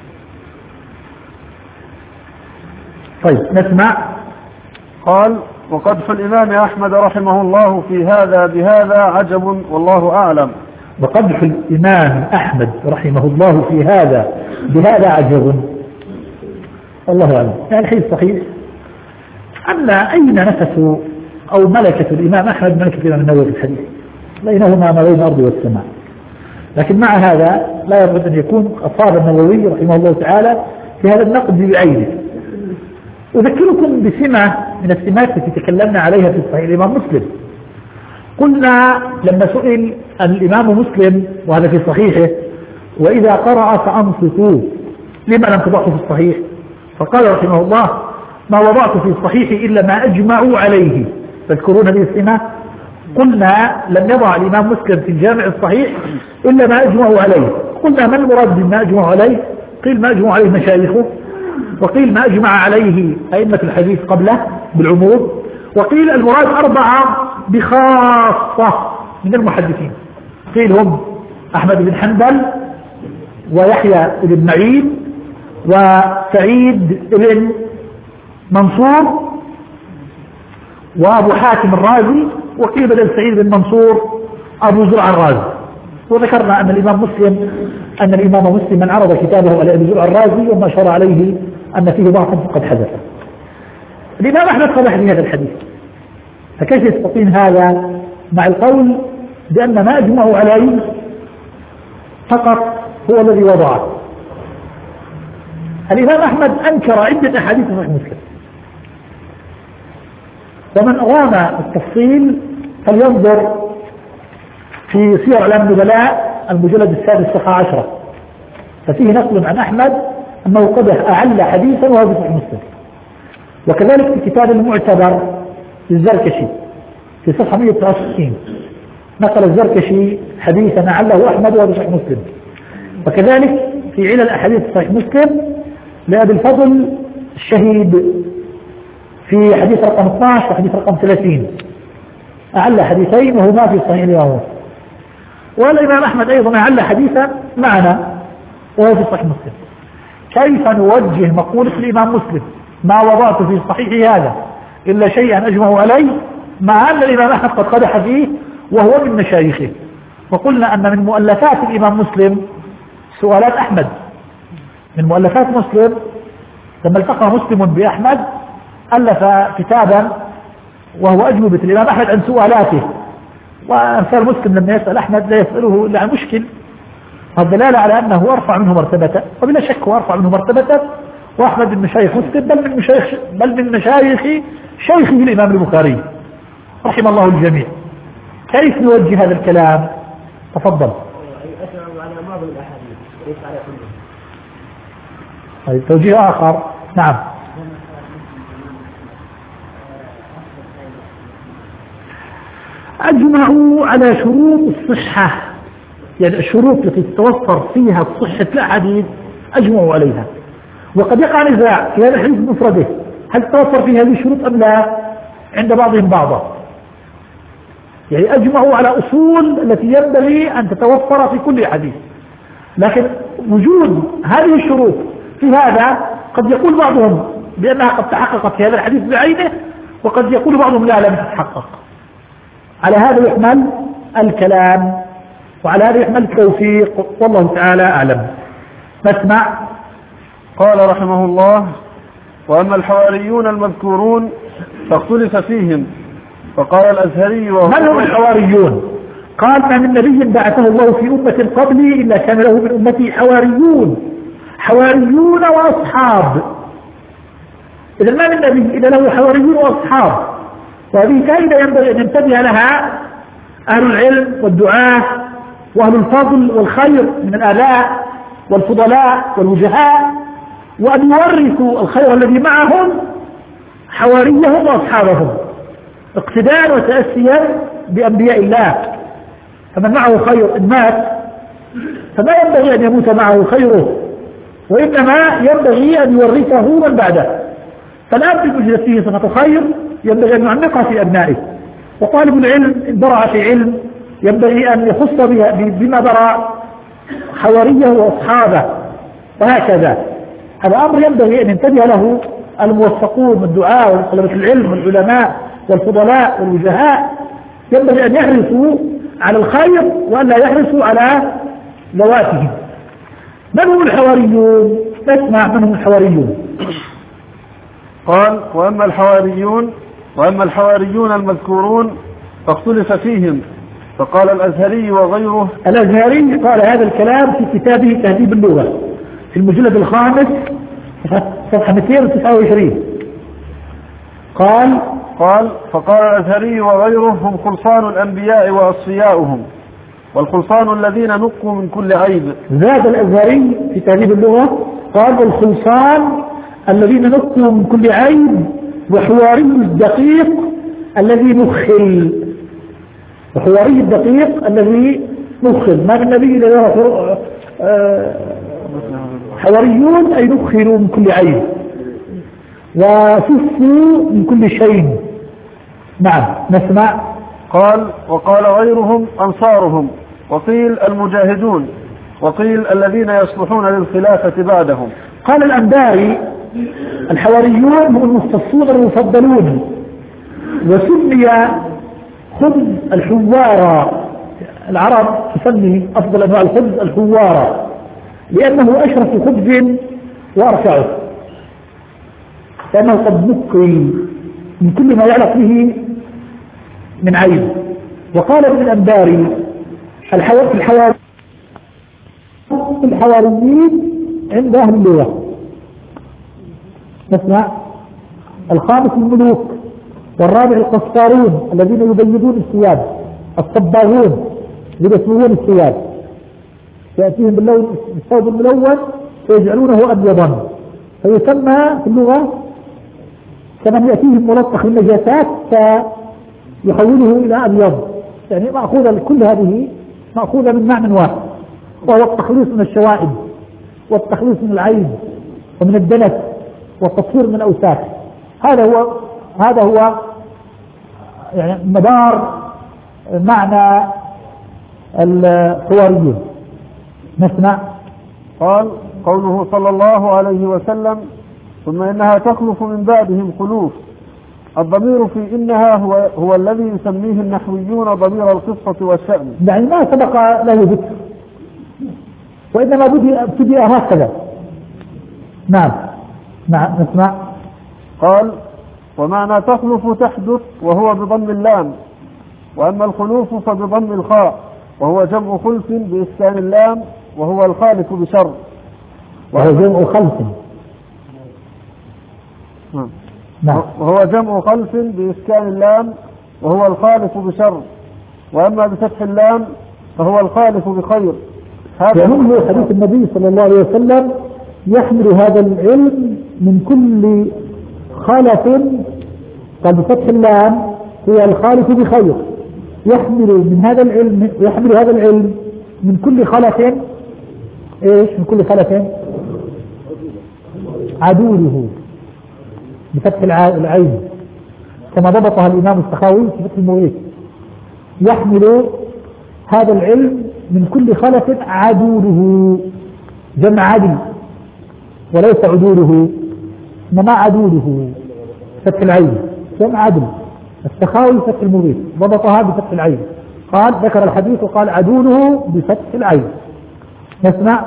طيب نسمع. قال: وقدح الإمام أحمد رحمه الله في هذا بهذا عجب والله أعلم. وقدح الإمام أحمد رحمه الله في هذا بهذا عجب والله أعلم. يعني الحديث صحيح. أما أين نفس أو ملكة الإمام أحمد ملكة الإمام النووي في الحديث؟ بينهما ما بين الأرض والسماء. لكن مع هذا لا يجب أن يكون أصاب النووي رحمه الله تعالى في هذا النقد بعينه. أذكركم بسمة من السمات التي تكلمنا عليها في صحيح الإمام مسلم. قلنا لما سئل الإمام مسلم وهذا في صحيحه: وإذا قرأ فأنصتوا لما لم تضعه في الصحيح؟ فقال رحمه الله: ما وضعت في الصحيح إلا ما أجمعوا عليه. تذكرون هذه السمة؟ قلنا لم يضع الإمام مسلم في الجامع الصحيح إلا ما أجمعوا عليه. قلنا ما المراد بما أجمعوا عليه؟ قيل ما أجمعوا عليه مشايخه، وقيل ما أجمع عليه أئمة الحديث قبله بالعموم، وقيل المراد أربعة بخاصة من المحدثين. قيل هم أحمد بن حنبل ويحيى بن معين وسعيد بن منصور وأبو حاتم الرازي، وقيل بدل سعيد بن منصور أبو زرع الرازي. وذكرنا أن الإمام مسلم أن الإمام مسلم من عرض كتابه على أبي زرع الرازي وما أشار عليه أن فيه ضعفا فقد حدث. الإمام أحمد قدح في هذا الحديث، فكيف يستقيم هذا مع القول بأن ما أجمعوا عليه فقط هو الذي وضعه؟ الإمام أحمد أنكر عدة أحاديث صحيح مسلم، ومن أرام التفصيل فلينظر في سير أعلام النبلاء المجلد السادس صفحة عشرة، ففيه نقل عن أحمد أنه قد أعل حديثا وهو صحيح مسلم. وكذلك في كتاب المعتبر للزركشي في صفحة مئة وتسعة وستين نقل الزركشي حديثا أعله أحمد وهو صحيح مسلم. وكذلك في علل أحاديث صحيح مسلم لأبي الفضل الشهيد في حديث رقم اثني عشر وحديث رقم ثلاثين أعلى حديثين وهما في صحيح الإمام. والإمام أحمد أيضا أعلى حديثا معنا وهو في صحيح مسلم. كيف نوجه مقولة الإمام مسلم ما وضعت في صحيح هذا إلا شيئا أجمعوا عليه مع أن الإمام أحمد قد قدح فيه وهو من مشايخه؟ وقلنا أن من مؤلفات الإمام مسلم سؤالات أحمد. من مؤلفات مسلم لما التقى مسلم بأحمد ألف كتابا وهو أجوبة الإمام أحمد عن سؤالاته، وأمثال مسلم لما يسأل أحمد لا يسأله إلا عن مشكل، الدلالة على أنه أرفع منه مرتبة، وبلا شك هو أرفع منه مرتبة، وأحمد من مشايخ مسلم بل من مشايخ بل من مشايخ شيخه الإمام البخاري رحم الله الجميع. كيف نوجه هذا الكلام؟ تفضل. أسمع على بعض الأحاديث ليس على كله. طيب توجيه آخر. نعم. أجمعوا على شروط الصحة، يعني الشروط التي تتوفر فيها صحة الأحاديث أجمعوا عليها. وقد يقع نزاع في هذا الحديث بمفرده، هل تتوفر فيه هذه الشروط أم لا؟ عند بعضهم بعضا. يعني أجمعوا على أصول التي ينبغي أن تتوفر في كل حديث، لكن وجود هذه الشروط في هذا قد يقول بعضهم بأنها قد تحققت في هذا الحديث بعينه، وقد يقول بعضهم لا لم تتحقق. على هذا يحمل الكلام وعلى هذا يحمل التوفيق، والله تعالى أعلم. نسمع. قال رحمه الله: وأما الحواريون المذكورون فاختلف فيهم، فقال الأزهري وهو من هم الحواريون؟ قال: ما من نبي بعثه الله في أمة قبلي إلا كان له من أمتي حواريون، حواريون وأصحاب. إذا ما من نبي إلا له حواريون وأصحاب، وهذه فائدة ينبغي أن ينتبه لها أهل العلم والدعاة وأهل الفضل والخير من الآباء والفضلاء والوجهاء، وأن يورثوا الخير الذي معهم حواريهم وأصحابهم اقتداء وتأسيا بأنبياء الله. فمن معه خير إن مات فما ينبغي أن يموت معه خيره، وإنما ينبغي أن يورثه من بعده. فالآن بوجد فيه صفة خير ينبغي أن يعمقها في أبنائه، وطالب العلم إن برع في علم ينبغي أن يخص بما برع حواريه وأصحابه، وهكذا. هذا أمر ينبغي أن ينتبه له الموفقون والدعاء وطلبة العلم والعلماء والفضلاء والوجهاء ينبغي أن يحرصوا على الخير وأن لا يحرصوا على ذواتهم. من هم الحواريون؟ نسمع من هم الحواريون. قال وأما الحواريون وأما الحواريون المذكورون فاختلف فيهم، فقال الأزهري وغيره. الأزهري قال هذا الكلام في كتابه تهذيب اللغة في المجلد الخامس صفحة مئتين وتسعة وعشرين. قال قال فقال الأزهري وغيره هم خلصان الأنبياء وأصفياؤهم، والخلصان الذين نقوا من كل عيب. زاد الأزهري في تهذيب اللغة قال الخلصان الذين نقوا من كل عيب، وحواري الدقيق الذي نخل، وحواري الدقيق الذي نخل. ما من نبي إلا حواريون أي نخلوا من كل عيب وشفوا من كل شيء. نعم نسمع. قال وقال غيرهم أنصارهم، وقيل المجاهدون، وقيل الذين يصلحون للخلافة بعدهم. قال الأنباري الحواريون هم المختصون المفضلون، وسمي خبز الحوارى، العرب تسمي أفضل أنواع الخبز الحوارى لأنه أشرف خبز وأرفعه، لأنه قد نقي من كل ما يعلق به من عيب. وقال ابن الأنباري الحواريين الحواريين عند أهل اللغة. نسمع. الخامس الملوك، والرابع القصارون الذين يبيضون الثياب، الصباغون يبسمون الثياب، يأتيهم باللون الثوب الملون فيجعلونه أبيضا، فيسمى في اللغة كمن يأتيهم ملطخ بالنجاسات فيحوله إلى أبيض، يعني مأخوذة كل هذه مأخوذة من معنى واحد، وهو التخليص من الشوائب والتخليص من العيب ومن الدنس والتطهير من الأوساخ. هذا هو هذا هو يعني مدار معنى الحواريين. نسمع. قال قوله صلى الله عليه وسلم ثم إنها تخلف من بعدهم خلوف، الضمير في إنها هو, هو الذي يسميه النحويون ضمير القصة والشأن، يعني ما سبق له ذكر وإنما بدأ هكذا. نعم نعم نسمع. قال ومعنى تخلف تحدث وهو بضم اللام، وأما الخلوف فبضم الخاء وهو جمع خلف بإسكان اللام وهو الخالف بشر، وهو جمع خلف نعم وهو جمع خلف بإسكان اللام وهو الخالف بشر، وأما بفتح اللام فهو الخالف بخير. هذا يعني حديث النبي صلى الله عليه وسلم يحمل هذا العلم من كل خلف، قال بفتح اللام هو الخالف بخير، يحمل من هذا العلم يحمل هذا العلم من كل خلف ايش؟ من كل خلف عدوله بفتح العين كما ضبطها الإمام السخاوي في فتح المغيث. يحمل هذا العلم من كل خلف عدوله، جمع عدل وليس عدوله، إنما عدوله فتح العين جمع عدل. السخاوي فتح المغيث ضبطها بفتح العين، قال ذكر الحديث وقال عدوله بفتح العين. نسمع.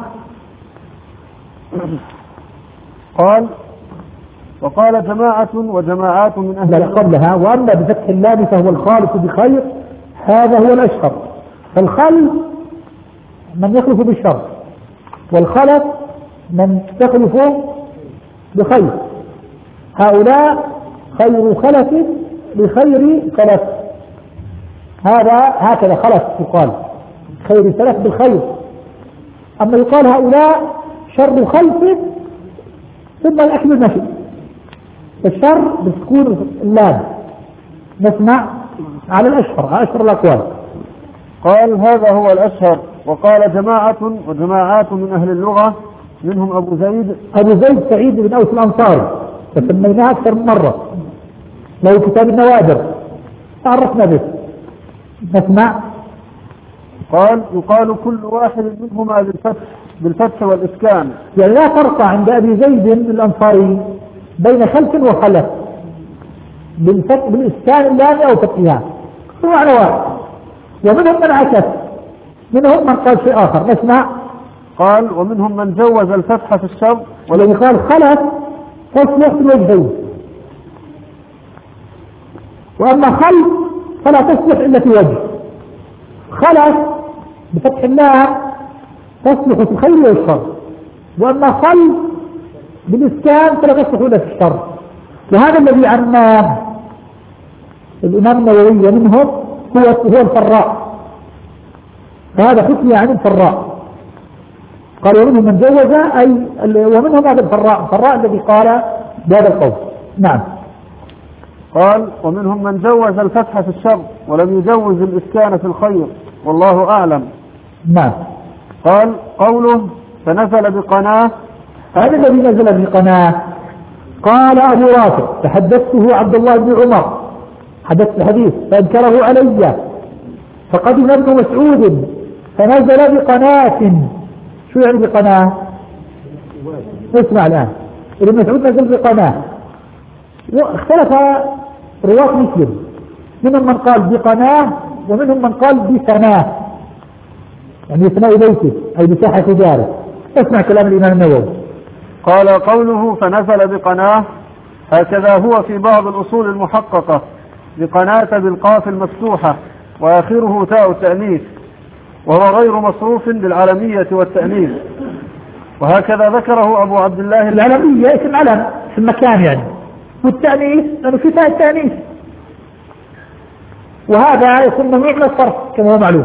قال وقال جماعة وجماعات من أهل لا قبلها وأما بفتح اللام فهو الخالف بخير، هذا هو الأشهر. فالخلف من يخلف بالشر، والخلف من يخلف بخير. هؤلاء خير خلف بخير خلف، هذا هكذا خلف يقال، خير سلف بالخير. أما يقال هؤلاء شر خلف ثم الأكل المشي، الشر بسكون اللام. نسمع على الأشهر على أشهر الأقوال. قال هذا هو الأشهر. وقال جماعة وجماعات من أهل اللغة منهم أبو زيد أبو زيد سعيد بن أوس الأنصاري، فسميناه أكثر من مرة، له كتاب النوادر تعرفنا به. نسمع. قال يقال كل واحد منهما بالفتح بالفتح والإسكان، يعني لا فرق عند أبي زيد الأنصاري بين خلف وخلف بالإسكان اللامي أو فتحها هو معنى واحد. ومنهم من عكس، منهم من قال شيء آخر. نسمع. قال ومنهم من جوز الفتح في الشر، والذي قال خلف تصلح في الوجهين، وأما خلف فلا تصلح إلا في وجه. خلف بفتح الله تصلح في الخير والشر، وأما خلف بالإسكان فلا تصلح إلا في الشر. وهذا الذي عناه الإمام النووي منهم هو هو الفراء، فهذا حكي عن الفراء. قال ومنهم من جوز، أي ومنهم هذا الفراء الفراء الذي قال بهذا القول. نعم. قال ومنهم من جوز الفتح في الشر ولم يجوز الإسكان في الخير والله أعلم. نعم. قال قوله فنزل بقناه، هذا الذي نزل بقناه. قال أبو رافع تحدثته عبد الله بن عمر، حدث الحديث فأنكره علي، فقدم ابن مسعود فنزل بقناة. شو يعني بقناة؟ اسمع الآن. ابن مسعود نزل بقناة، واختلف رواة مسلم، منهم من قال بقناة ومنهم من قال بثناه، يعني بثناء بيته أي مساحة داره. اسمع كلام الإمام النووي. قال قوله فنزل بقناه هكذا هو في بعض الأصول المحققة، بقناة بالقاف المفتوحة وآخره تاء التأنيث، وهو غير مصروف بالعلمية والتأنيث. وهكذا ذكره أبو عبد الله. العلمية اسم علم، اسم مكان يعني، والتأنيث لأنه في تاء التأنيث، وهذا يكون ممنوع من الصرف كما هو معلوم.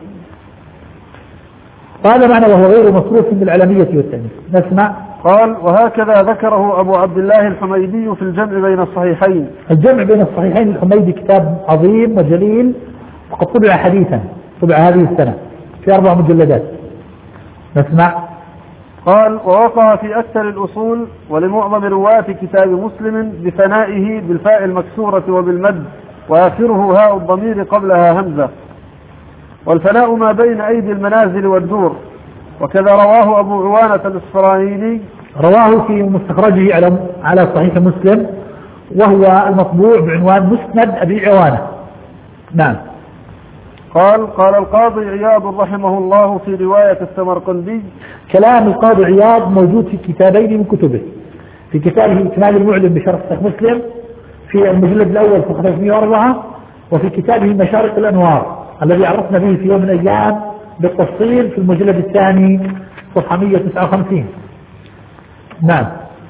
هذا معنى وهو غير مصروف بالعلمية والتأنيث. نسمع. قال وهكذا ذكره أبو عبد الله الحميدي في الجمع بين الصحيحين. الجمع بين الصحيحين الحميدي كتاب عظيم وجليل، وقد طبع حديثا، طبع هذه السنة في أربع مجلدات. نسمع. قال ووقع في أكثر الأصول ولمعظم رواة كتاب مسلم بثنائه بالفاء المكسورة وبالمد، وآخره هاء الضمير قبلها همزة، والفناء ما بين أيدي المنازل والدور. وكذا رواه أبو عوانة الإصفراني، رواه في مستخرجه على على صحيح مسلم، وهو المطبوع بعنوان مسند أبي عوانة. نعم. قال قال القاضي عياض رحمه الله في رواية السمرقندي. كلام القاضي عياض موجود في كتابين من كتبه، في كتابه إكمال المعلم بشرح صحيح مسلم في المجلد الأول صفحة ثلاثمئة وأربعة، وفي كتابه مشارق الأنوار الذي عرفنا به في يوم من الأيام بالتفصيل في المجلد الثاني صفحة مئة وتسعة وخمسين. نعم.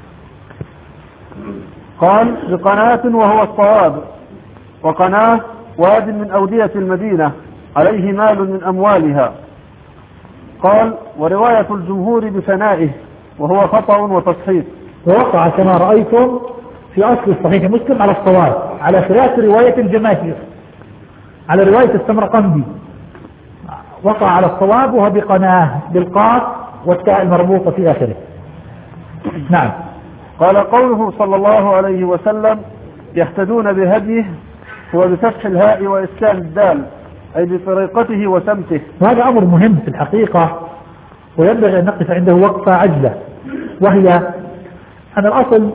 قال بقناة وهو الصواب، وقناة واد من أودية المدينة عليه مال من أموالها. قال ورواية الجمهور بثنائه وهو خطأ وتصحيح. ووقع كما رأيتم في أصل صحيح مسلم على الصواب، على خلاف رواية الجماهير، على رواية السمرقندي وقع على الصواب وهو بقناه بالقاف والتاء المربوطة في آخره. نعم. قال قوله صلى الله عليه وسلم يهتدون بهديه هو بفتح الهاء وإسكان الدال، أي بطريقته وسمته. وهذا أمر مهم في الحقيقة، وينبغي أن نقف عنده وقفة عجلة، وهي أن الأصل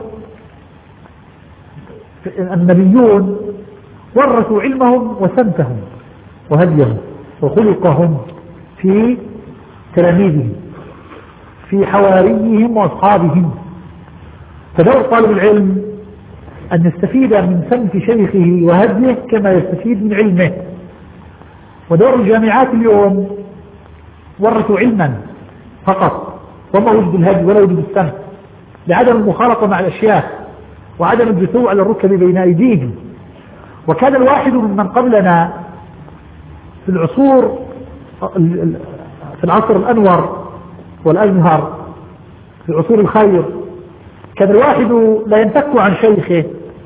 النبيون ورثوا علمهم وسمتهم وهديهم وخلقهم في تلاميذهم، في حواريهم وأصحابهم. فدور طالب العلم أن يستفيد من سمت شيخه وهديه كما يستفيد من علمه. ودور الجامعات اليوم ورثوا علما فقط، وما وجد الهدي ولا وجد السمت، لعدم المخالطة مع الأشياخ وعدم الجثو على الركب بين أيديهم. وكان الواحد ممن قبلنا في العصور في العصر الأنور والأزهر، في عصور الخير، كان الواحد لا ينفك عن شيخه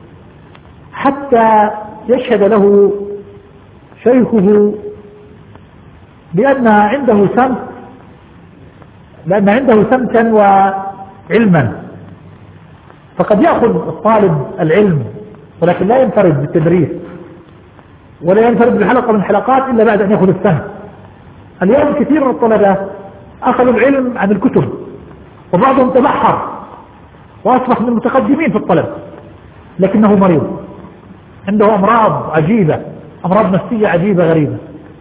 حتى يشهد له شيخه بأن عنده سمت، لأن عنده سمتا وعلما. فقد يأخذ الطالب العلم ولكن لا ينفرد بالتدريس ولا ينفرد بحلقة من الحلقات إلا بعد أن يأخذ السمت. اليوم كثير من الطلبة أخذوا العلم عن الكتب، وبعضهم تبحر وأصبح من المتقدمين في الطلب، لكنه مريض عنده أمراض عجيبة، أمراض نفسية عجيبة غريبة،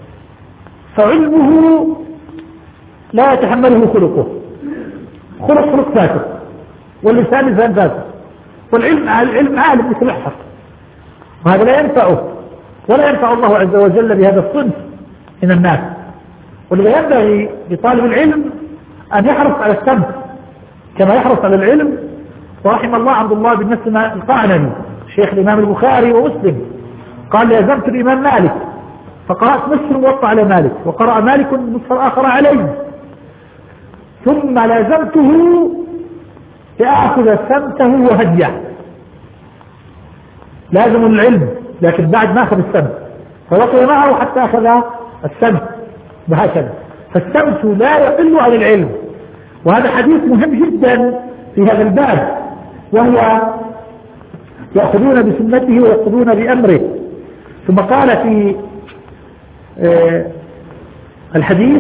فعلمه لا يتحمله خلقه، خلق خلق فاسد، واللسان لسان فاسد، والعلم العلم عالم مثل الحق، وهذا لا ينفعه ولا ينفع الله عز وجل بهذا الصنف من الناس. ولذا ينبغي لطالب العلم أن يحرص على السمت كما يحرص على العلم. ورحم الله عبد الله بن مسلم القعنبي شيخ الإمام البخاري ومسلم قال: لازمت الإمام مالك فقرأت نصف الموطأ على مالك، وقرأ مالك النصف الآخر عليه، ثم لازمته لأخذ سمته وهديه. لازم العلم لكن بعد ما أخذ السمت، فوقي معه حتى أخذ السمت وهكذا. فالسمت لا يقل عن العلم، وهذا حديث مهم جدا في هذا الباب، وهو يأخذون بسنته ويأخذون بأمره. ثم قال في آه الحديث: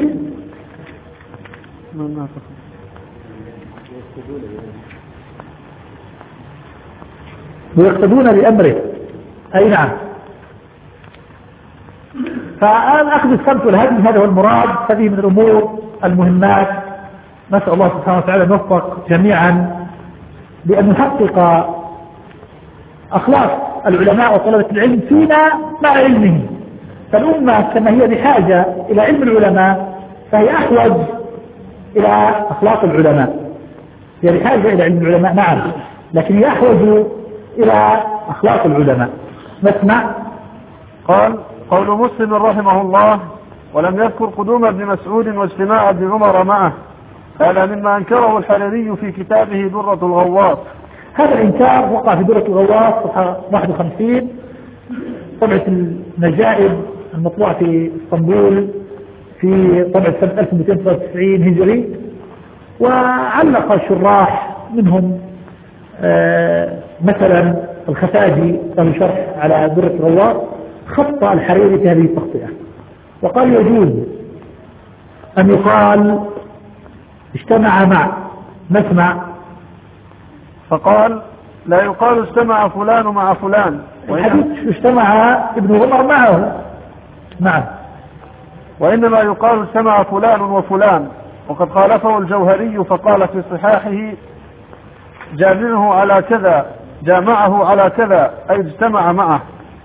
ويقتدون بأمره. أي نعم. فالآن أخذ السمت والهدي هذا هو المراد، هذه من الأمور المهمات. نسأل الله سبحانه وتعالى نوفق جميعا بأن نحقق أخلاق العلماء وطلبة العلم فينا مع علمهم. فالأمة كما هي بحاجة إلى علم العلماء فهي أحوج إلى أخلاق العلماء. هي بحاجة إلى علم العلماء نعم، لكن هي أحوج إلى أخلاق العلماء. نسمع. قال: قول مسلم رحمه الله: ولم يذكر قدوم ابن مسعود واجتماع ابن عمر معه، هذا مما أنكره الحريري في كتابه درة الغواص. هذا الإنكار وقع في درة الغواص صفحة واحد وخمسين، طبعة النجائب المطبوعة في اسطنبول في طبعة سنة ألف ومئتين وثلاثة وتسعين هجري. وعلق الشراح منهم آه مثلا الخفاجي له شرح على درة الغواص، خطأ الحريري في هذه التخطئة وقال: يجوز أن يقال اجتمع مع نسمع. فقال: لا يقال اجتمع فلان مع فلان، الحديث اجتمع ابن عمر معه. نعم. وإنما يقال اجتمع فلان وفلان، وقد خالفه الجوهري فقال في صحاحه: جامعه على كذا، جامعه على كذا، أي اجتمع معه.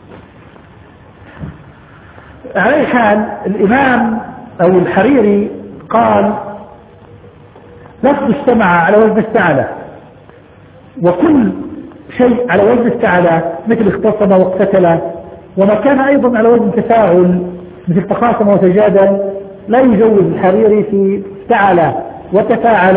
على أي حال الإمام أو الحريري قال: لفظ اجتمع على وزن استعلى، وكل شيء على وزن استعلى مثل اختصم واقتتل، وما كان أيضا على وزن تفاعل مثل تخاصم وتجادل لا يجوز الحريري في استعلى وتفاعل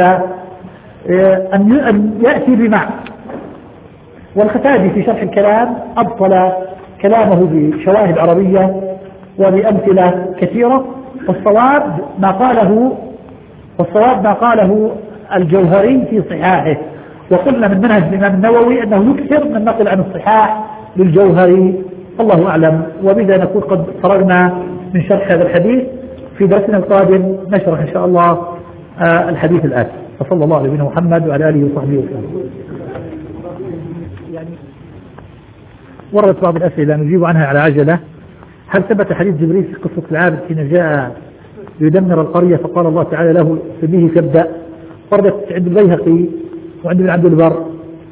أن يأتي بمع. والختاجي في شرح الكلام أبطل كلامه بشواهد عربية وبأمثلة كثيرة. والصواب ما قاله والصواب ما قاله الجوهري في صحاحه. وقلنا من منهج الإمام النووي أنه يكثر من نقل عن الصحاح للجوهري، الله أعلم. وبذا نكون قد فرغنا من شرح هذا الحديث. في درسنا القادم نشرح إن شاء الله آه الحديث الآتي. وصلى الله على نبينا محمد وعلى آله وصحبه وسلم. يعني وردت بعض الأسئلة نجيب عنها على عجلة. هل ثبت حديث جبريل في قصة العابد حين جاء يدمر القرية فقال الله تعالى له به تبدأ؟ وردت عند البيهقي وعند ابن عبد البر،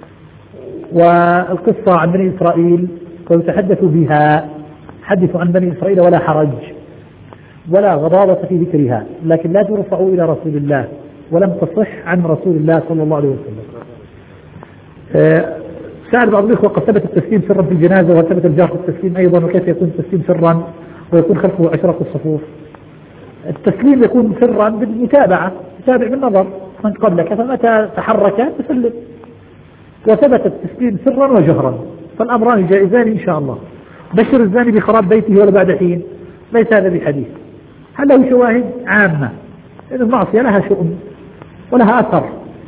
والقصة عن بني إسرائيل ويتحدثوا بها. حدثوا عن بني إسرائيل ولا حرج ولا غضاضة في ذكرها، لكن لا ترفعوا إلى رسول الله، ولم تصح عن رسول الله صلى الله عليه وسلم. سأل بعض الإخوة: قد ثبت التسليم سرا في الجنازة، وهل ثبت الجهر في التسليم أيضا؟ وكيف يكون التسليم سرا ويكون خلفه عشرة الصفوف؟ التسليم يكون سرا بالمتابعة، تتابع بالنظر من قبلك، فمتى تحرك تسلم. وثبت التسليم سرا وجهرا، فالأمران جائزان إن شاء الله. بشر الزاني بخراب بيته ولا بعد حين، ليس هذا بحديث. هل له شواهد عامة؟ لأن المعصية لها شؤم ولها أثر.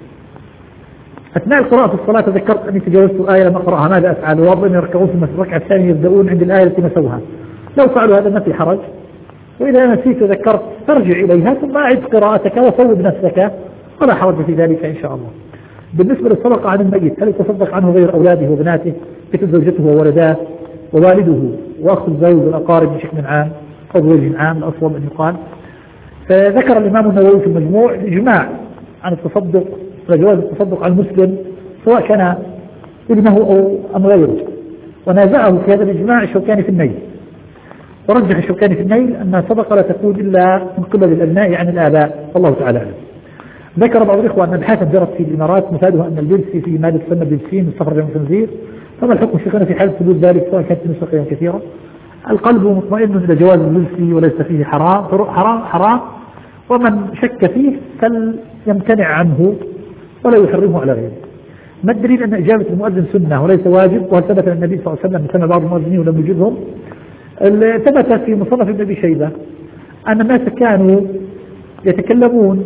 أثناء القراءة في الصلاة تذكرت أني تجاوزت آية لما أقرأها ماذا أفعل؟ وأظن يركعون في الركعة الثانية يبدأون عند الآية التي نسوها. لو فعلوا هذا ما في حرج، وإذا نسيت تذكرت ترجع إليها ثم أعد قراءتك وصوب نفسك، ولا حرج في ذلك إن شاء الله. بالنسبة للصدقة عن الميت، هل يتصدق عنه غير أولاده وبناته مثل زوجته وولداه ووالده وأخ الزوج والأقارب بشكل عام أو بوجه عام الأصوب أن يقال؟ فذكر الإمام النووي في المجموع الإجماع عن التصدق وجواز التصدق على المسلم سواء كان ابنه أو أم غيره، ونازعه في هذا الإجماع الشوكاني في النيل، ورجح الشوكاني في النيل أن الصدقة لا تكون إلا من قبل الأبناء عن الآباء، والله تعالى أعلم. ذكر بعض الإخوة أن أبحاثا جرت في الإمارات مفادها أن البلسي في مادة تسمى البلسين مستخرج من الخنزير، فما الحكم شيخنا في حالة ثبوت ذلك سواء كانت نسبة قيم كثيرة؟ القلب مطمئن إلى جواز البلسي وليس فيه حرام حرام حرام، ومن شك فيه فليمتنع عنه ولا يحرمه على غيره. ما الدليل أن إجابة المؤذن سنة وليس واجب؟ وهل ثبت أن النبي صلى الله عليه وسلم سمع بعض المؤذنين ولم يجبهم؟ ثبت في مصنف ابن أبي شيبة أن الناس كانوا يتكلمون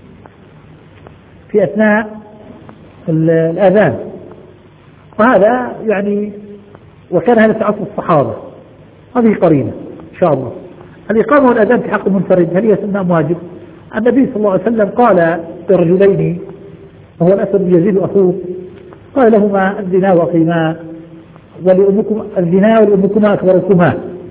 في أثناء الآذان، وهذا يعني وكان هذا في عصر الصحابة، هذه قرينة إن شاء الله. الإقامة والأذان في حق المنفرد هل هي سنة أم واجب؟ النبي صلى الله عليه وسلم قال لرجلين وهو الأسد يزيد أخوه، قال لهما الزنا وأقيما ولأمكم الزنا ولأمكما أكبركما.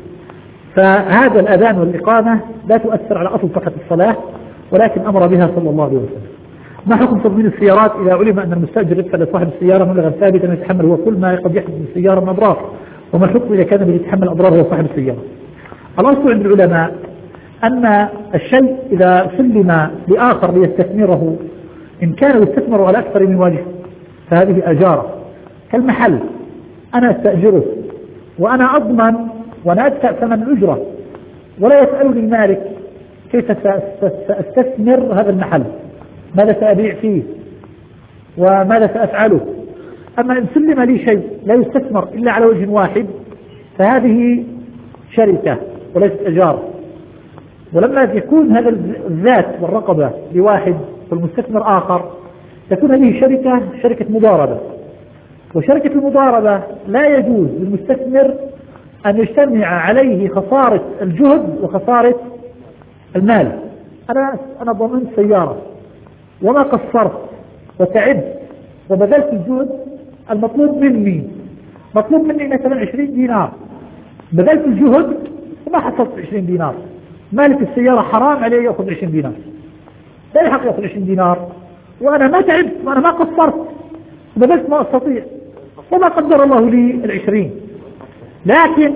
فهذا الأذان والإقامة لا تؤثر على أصل صحة الصلاة، ولكن أمر بها صلى الله عليه وسلم. ما حكم تضمين السيارات إذا علم أن المستأجر يدفع لصاحب السيارة مبلغا ثابتا يتحمل هو كل ما قد يحدث بالسيارة من أضرار؟ وما الحكم إذا كان الذي يتحمل أضرار هو صاحب السيارة؟ الأصل عند العلماء أن الشيء إذا سلم لآخر ليستثمره إن كان يستثمر على أكثر من وجه فهذه أجارة، كالمحل أنا أستأجره وأنا أضمن وأنا أدفع ثمن الأجرة ولا يسألني المالك كيف سأستثمر هذا المحل، ماذا سأبيع فيه وماذا سأفعله. أما إن سلم لي شيء لا يستثمر إلا على وجه واحد فهذه شركة وليست أجارة. ولما يكون هذا الذات والرقبة لواحد والمستثمر آخر تكون هذه شركة شركة مضاربة، وشركة المضاربة لا يجوز للمستثمر أن يجتمع عليه خسارة الجهد وخسارة المال. أنا أنا ضمنت سيارة وما قصرت وتعبت وبذلت الجهد، المطلوب مني مطلوب مني مثلا عشرين دينار، بذلت الجهد وما حصلت عشرين دينار، مالك السيارة حرام عليه يأخذ عشرين دينار، لا يحق يأخذ عشرين دينار، وأنا ما تعبت وأنا ما قصرت وبذلت ما أستطيع وما قدر الله لي العشرين. لكن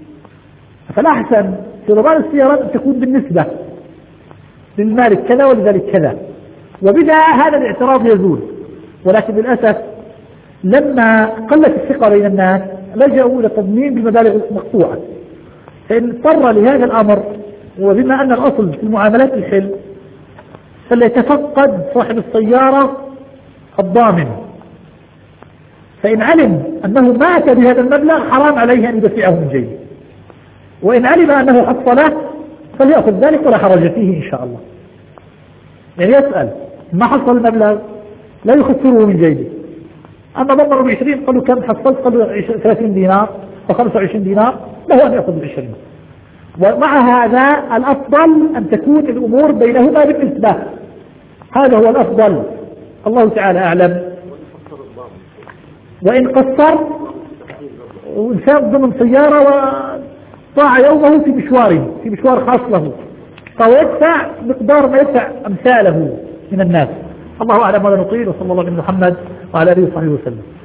فالأحسن في ضمان السيارات أن تكون بالنسبة للمالك كذا ولذلك كذا، وبذا هذا الاعتراض يزول. ولكن للأسف لما قلت الثقة بين الناس لجأوا إلى تضمين بالمبالغ المقطوعة، فإن اضطر لهذا الأمر وبما أن الأصل في المعاملات الحل فليتفقد صاحب السيارة الضامن، فإن علم أنه مات بهذا المبلغ حرام عليه أن يدفعه من جيبه، وإن علم أنه حصله فليأخذ ذلك ولا حرج فيه إن شاء الله. يعني يسأل ما حصل المبلغ لا يخسره من جيبه، أما ضمنوا بعشرين قالوا كم حصلت قالوا ثلاثين دينار وخمسة وعشرين دينار له أن يأخذ بعشرين. ومع هذا الأفضل أن تكون الأمور بينهما بالنسبة، هذا هو الأفضل، الله تعالى أعلم. وإن قصر وإنسان ضمن سيارة وضاع يومه في مشواره في مشوار خاص له فيدفع مقدار ما يدفع أمثاله من الناس. الله أعلم ولا نطيل، وصلى الله على محمد وعلى آله وصحبه وسلم.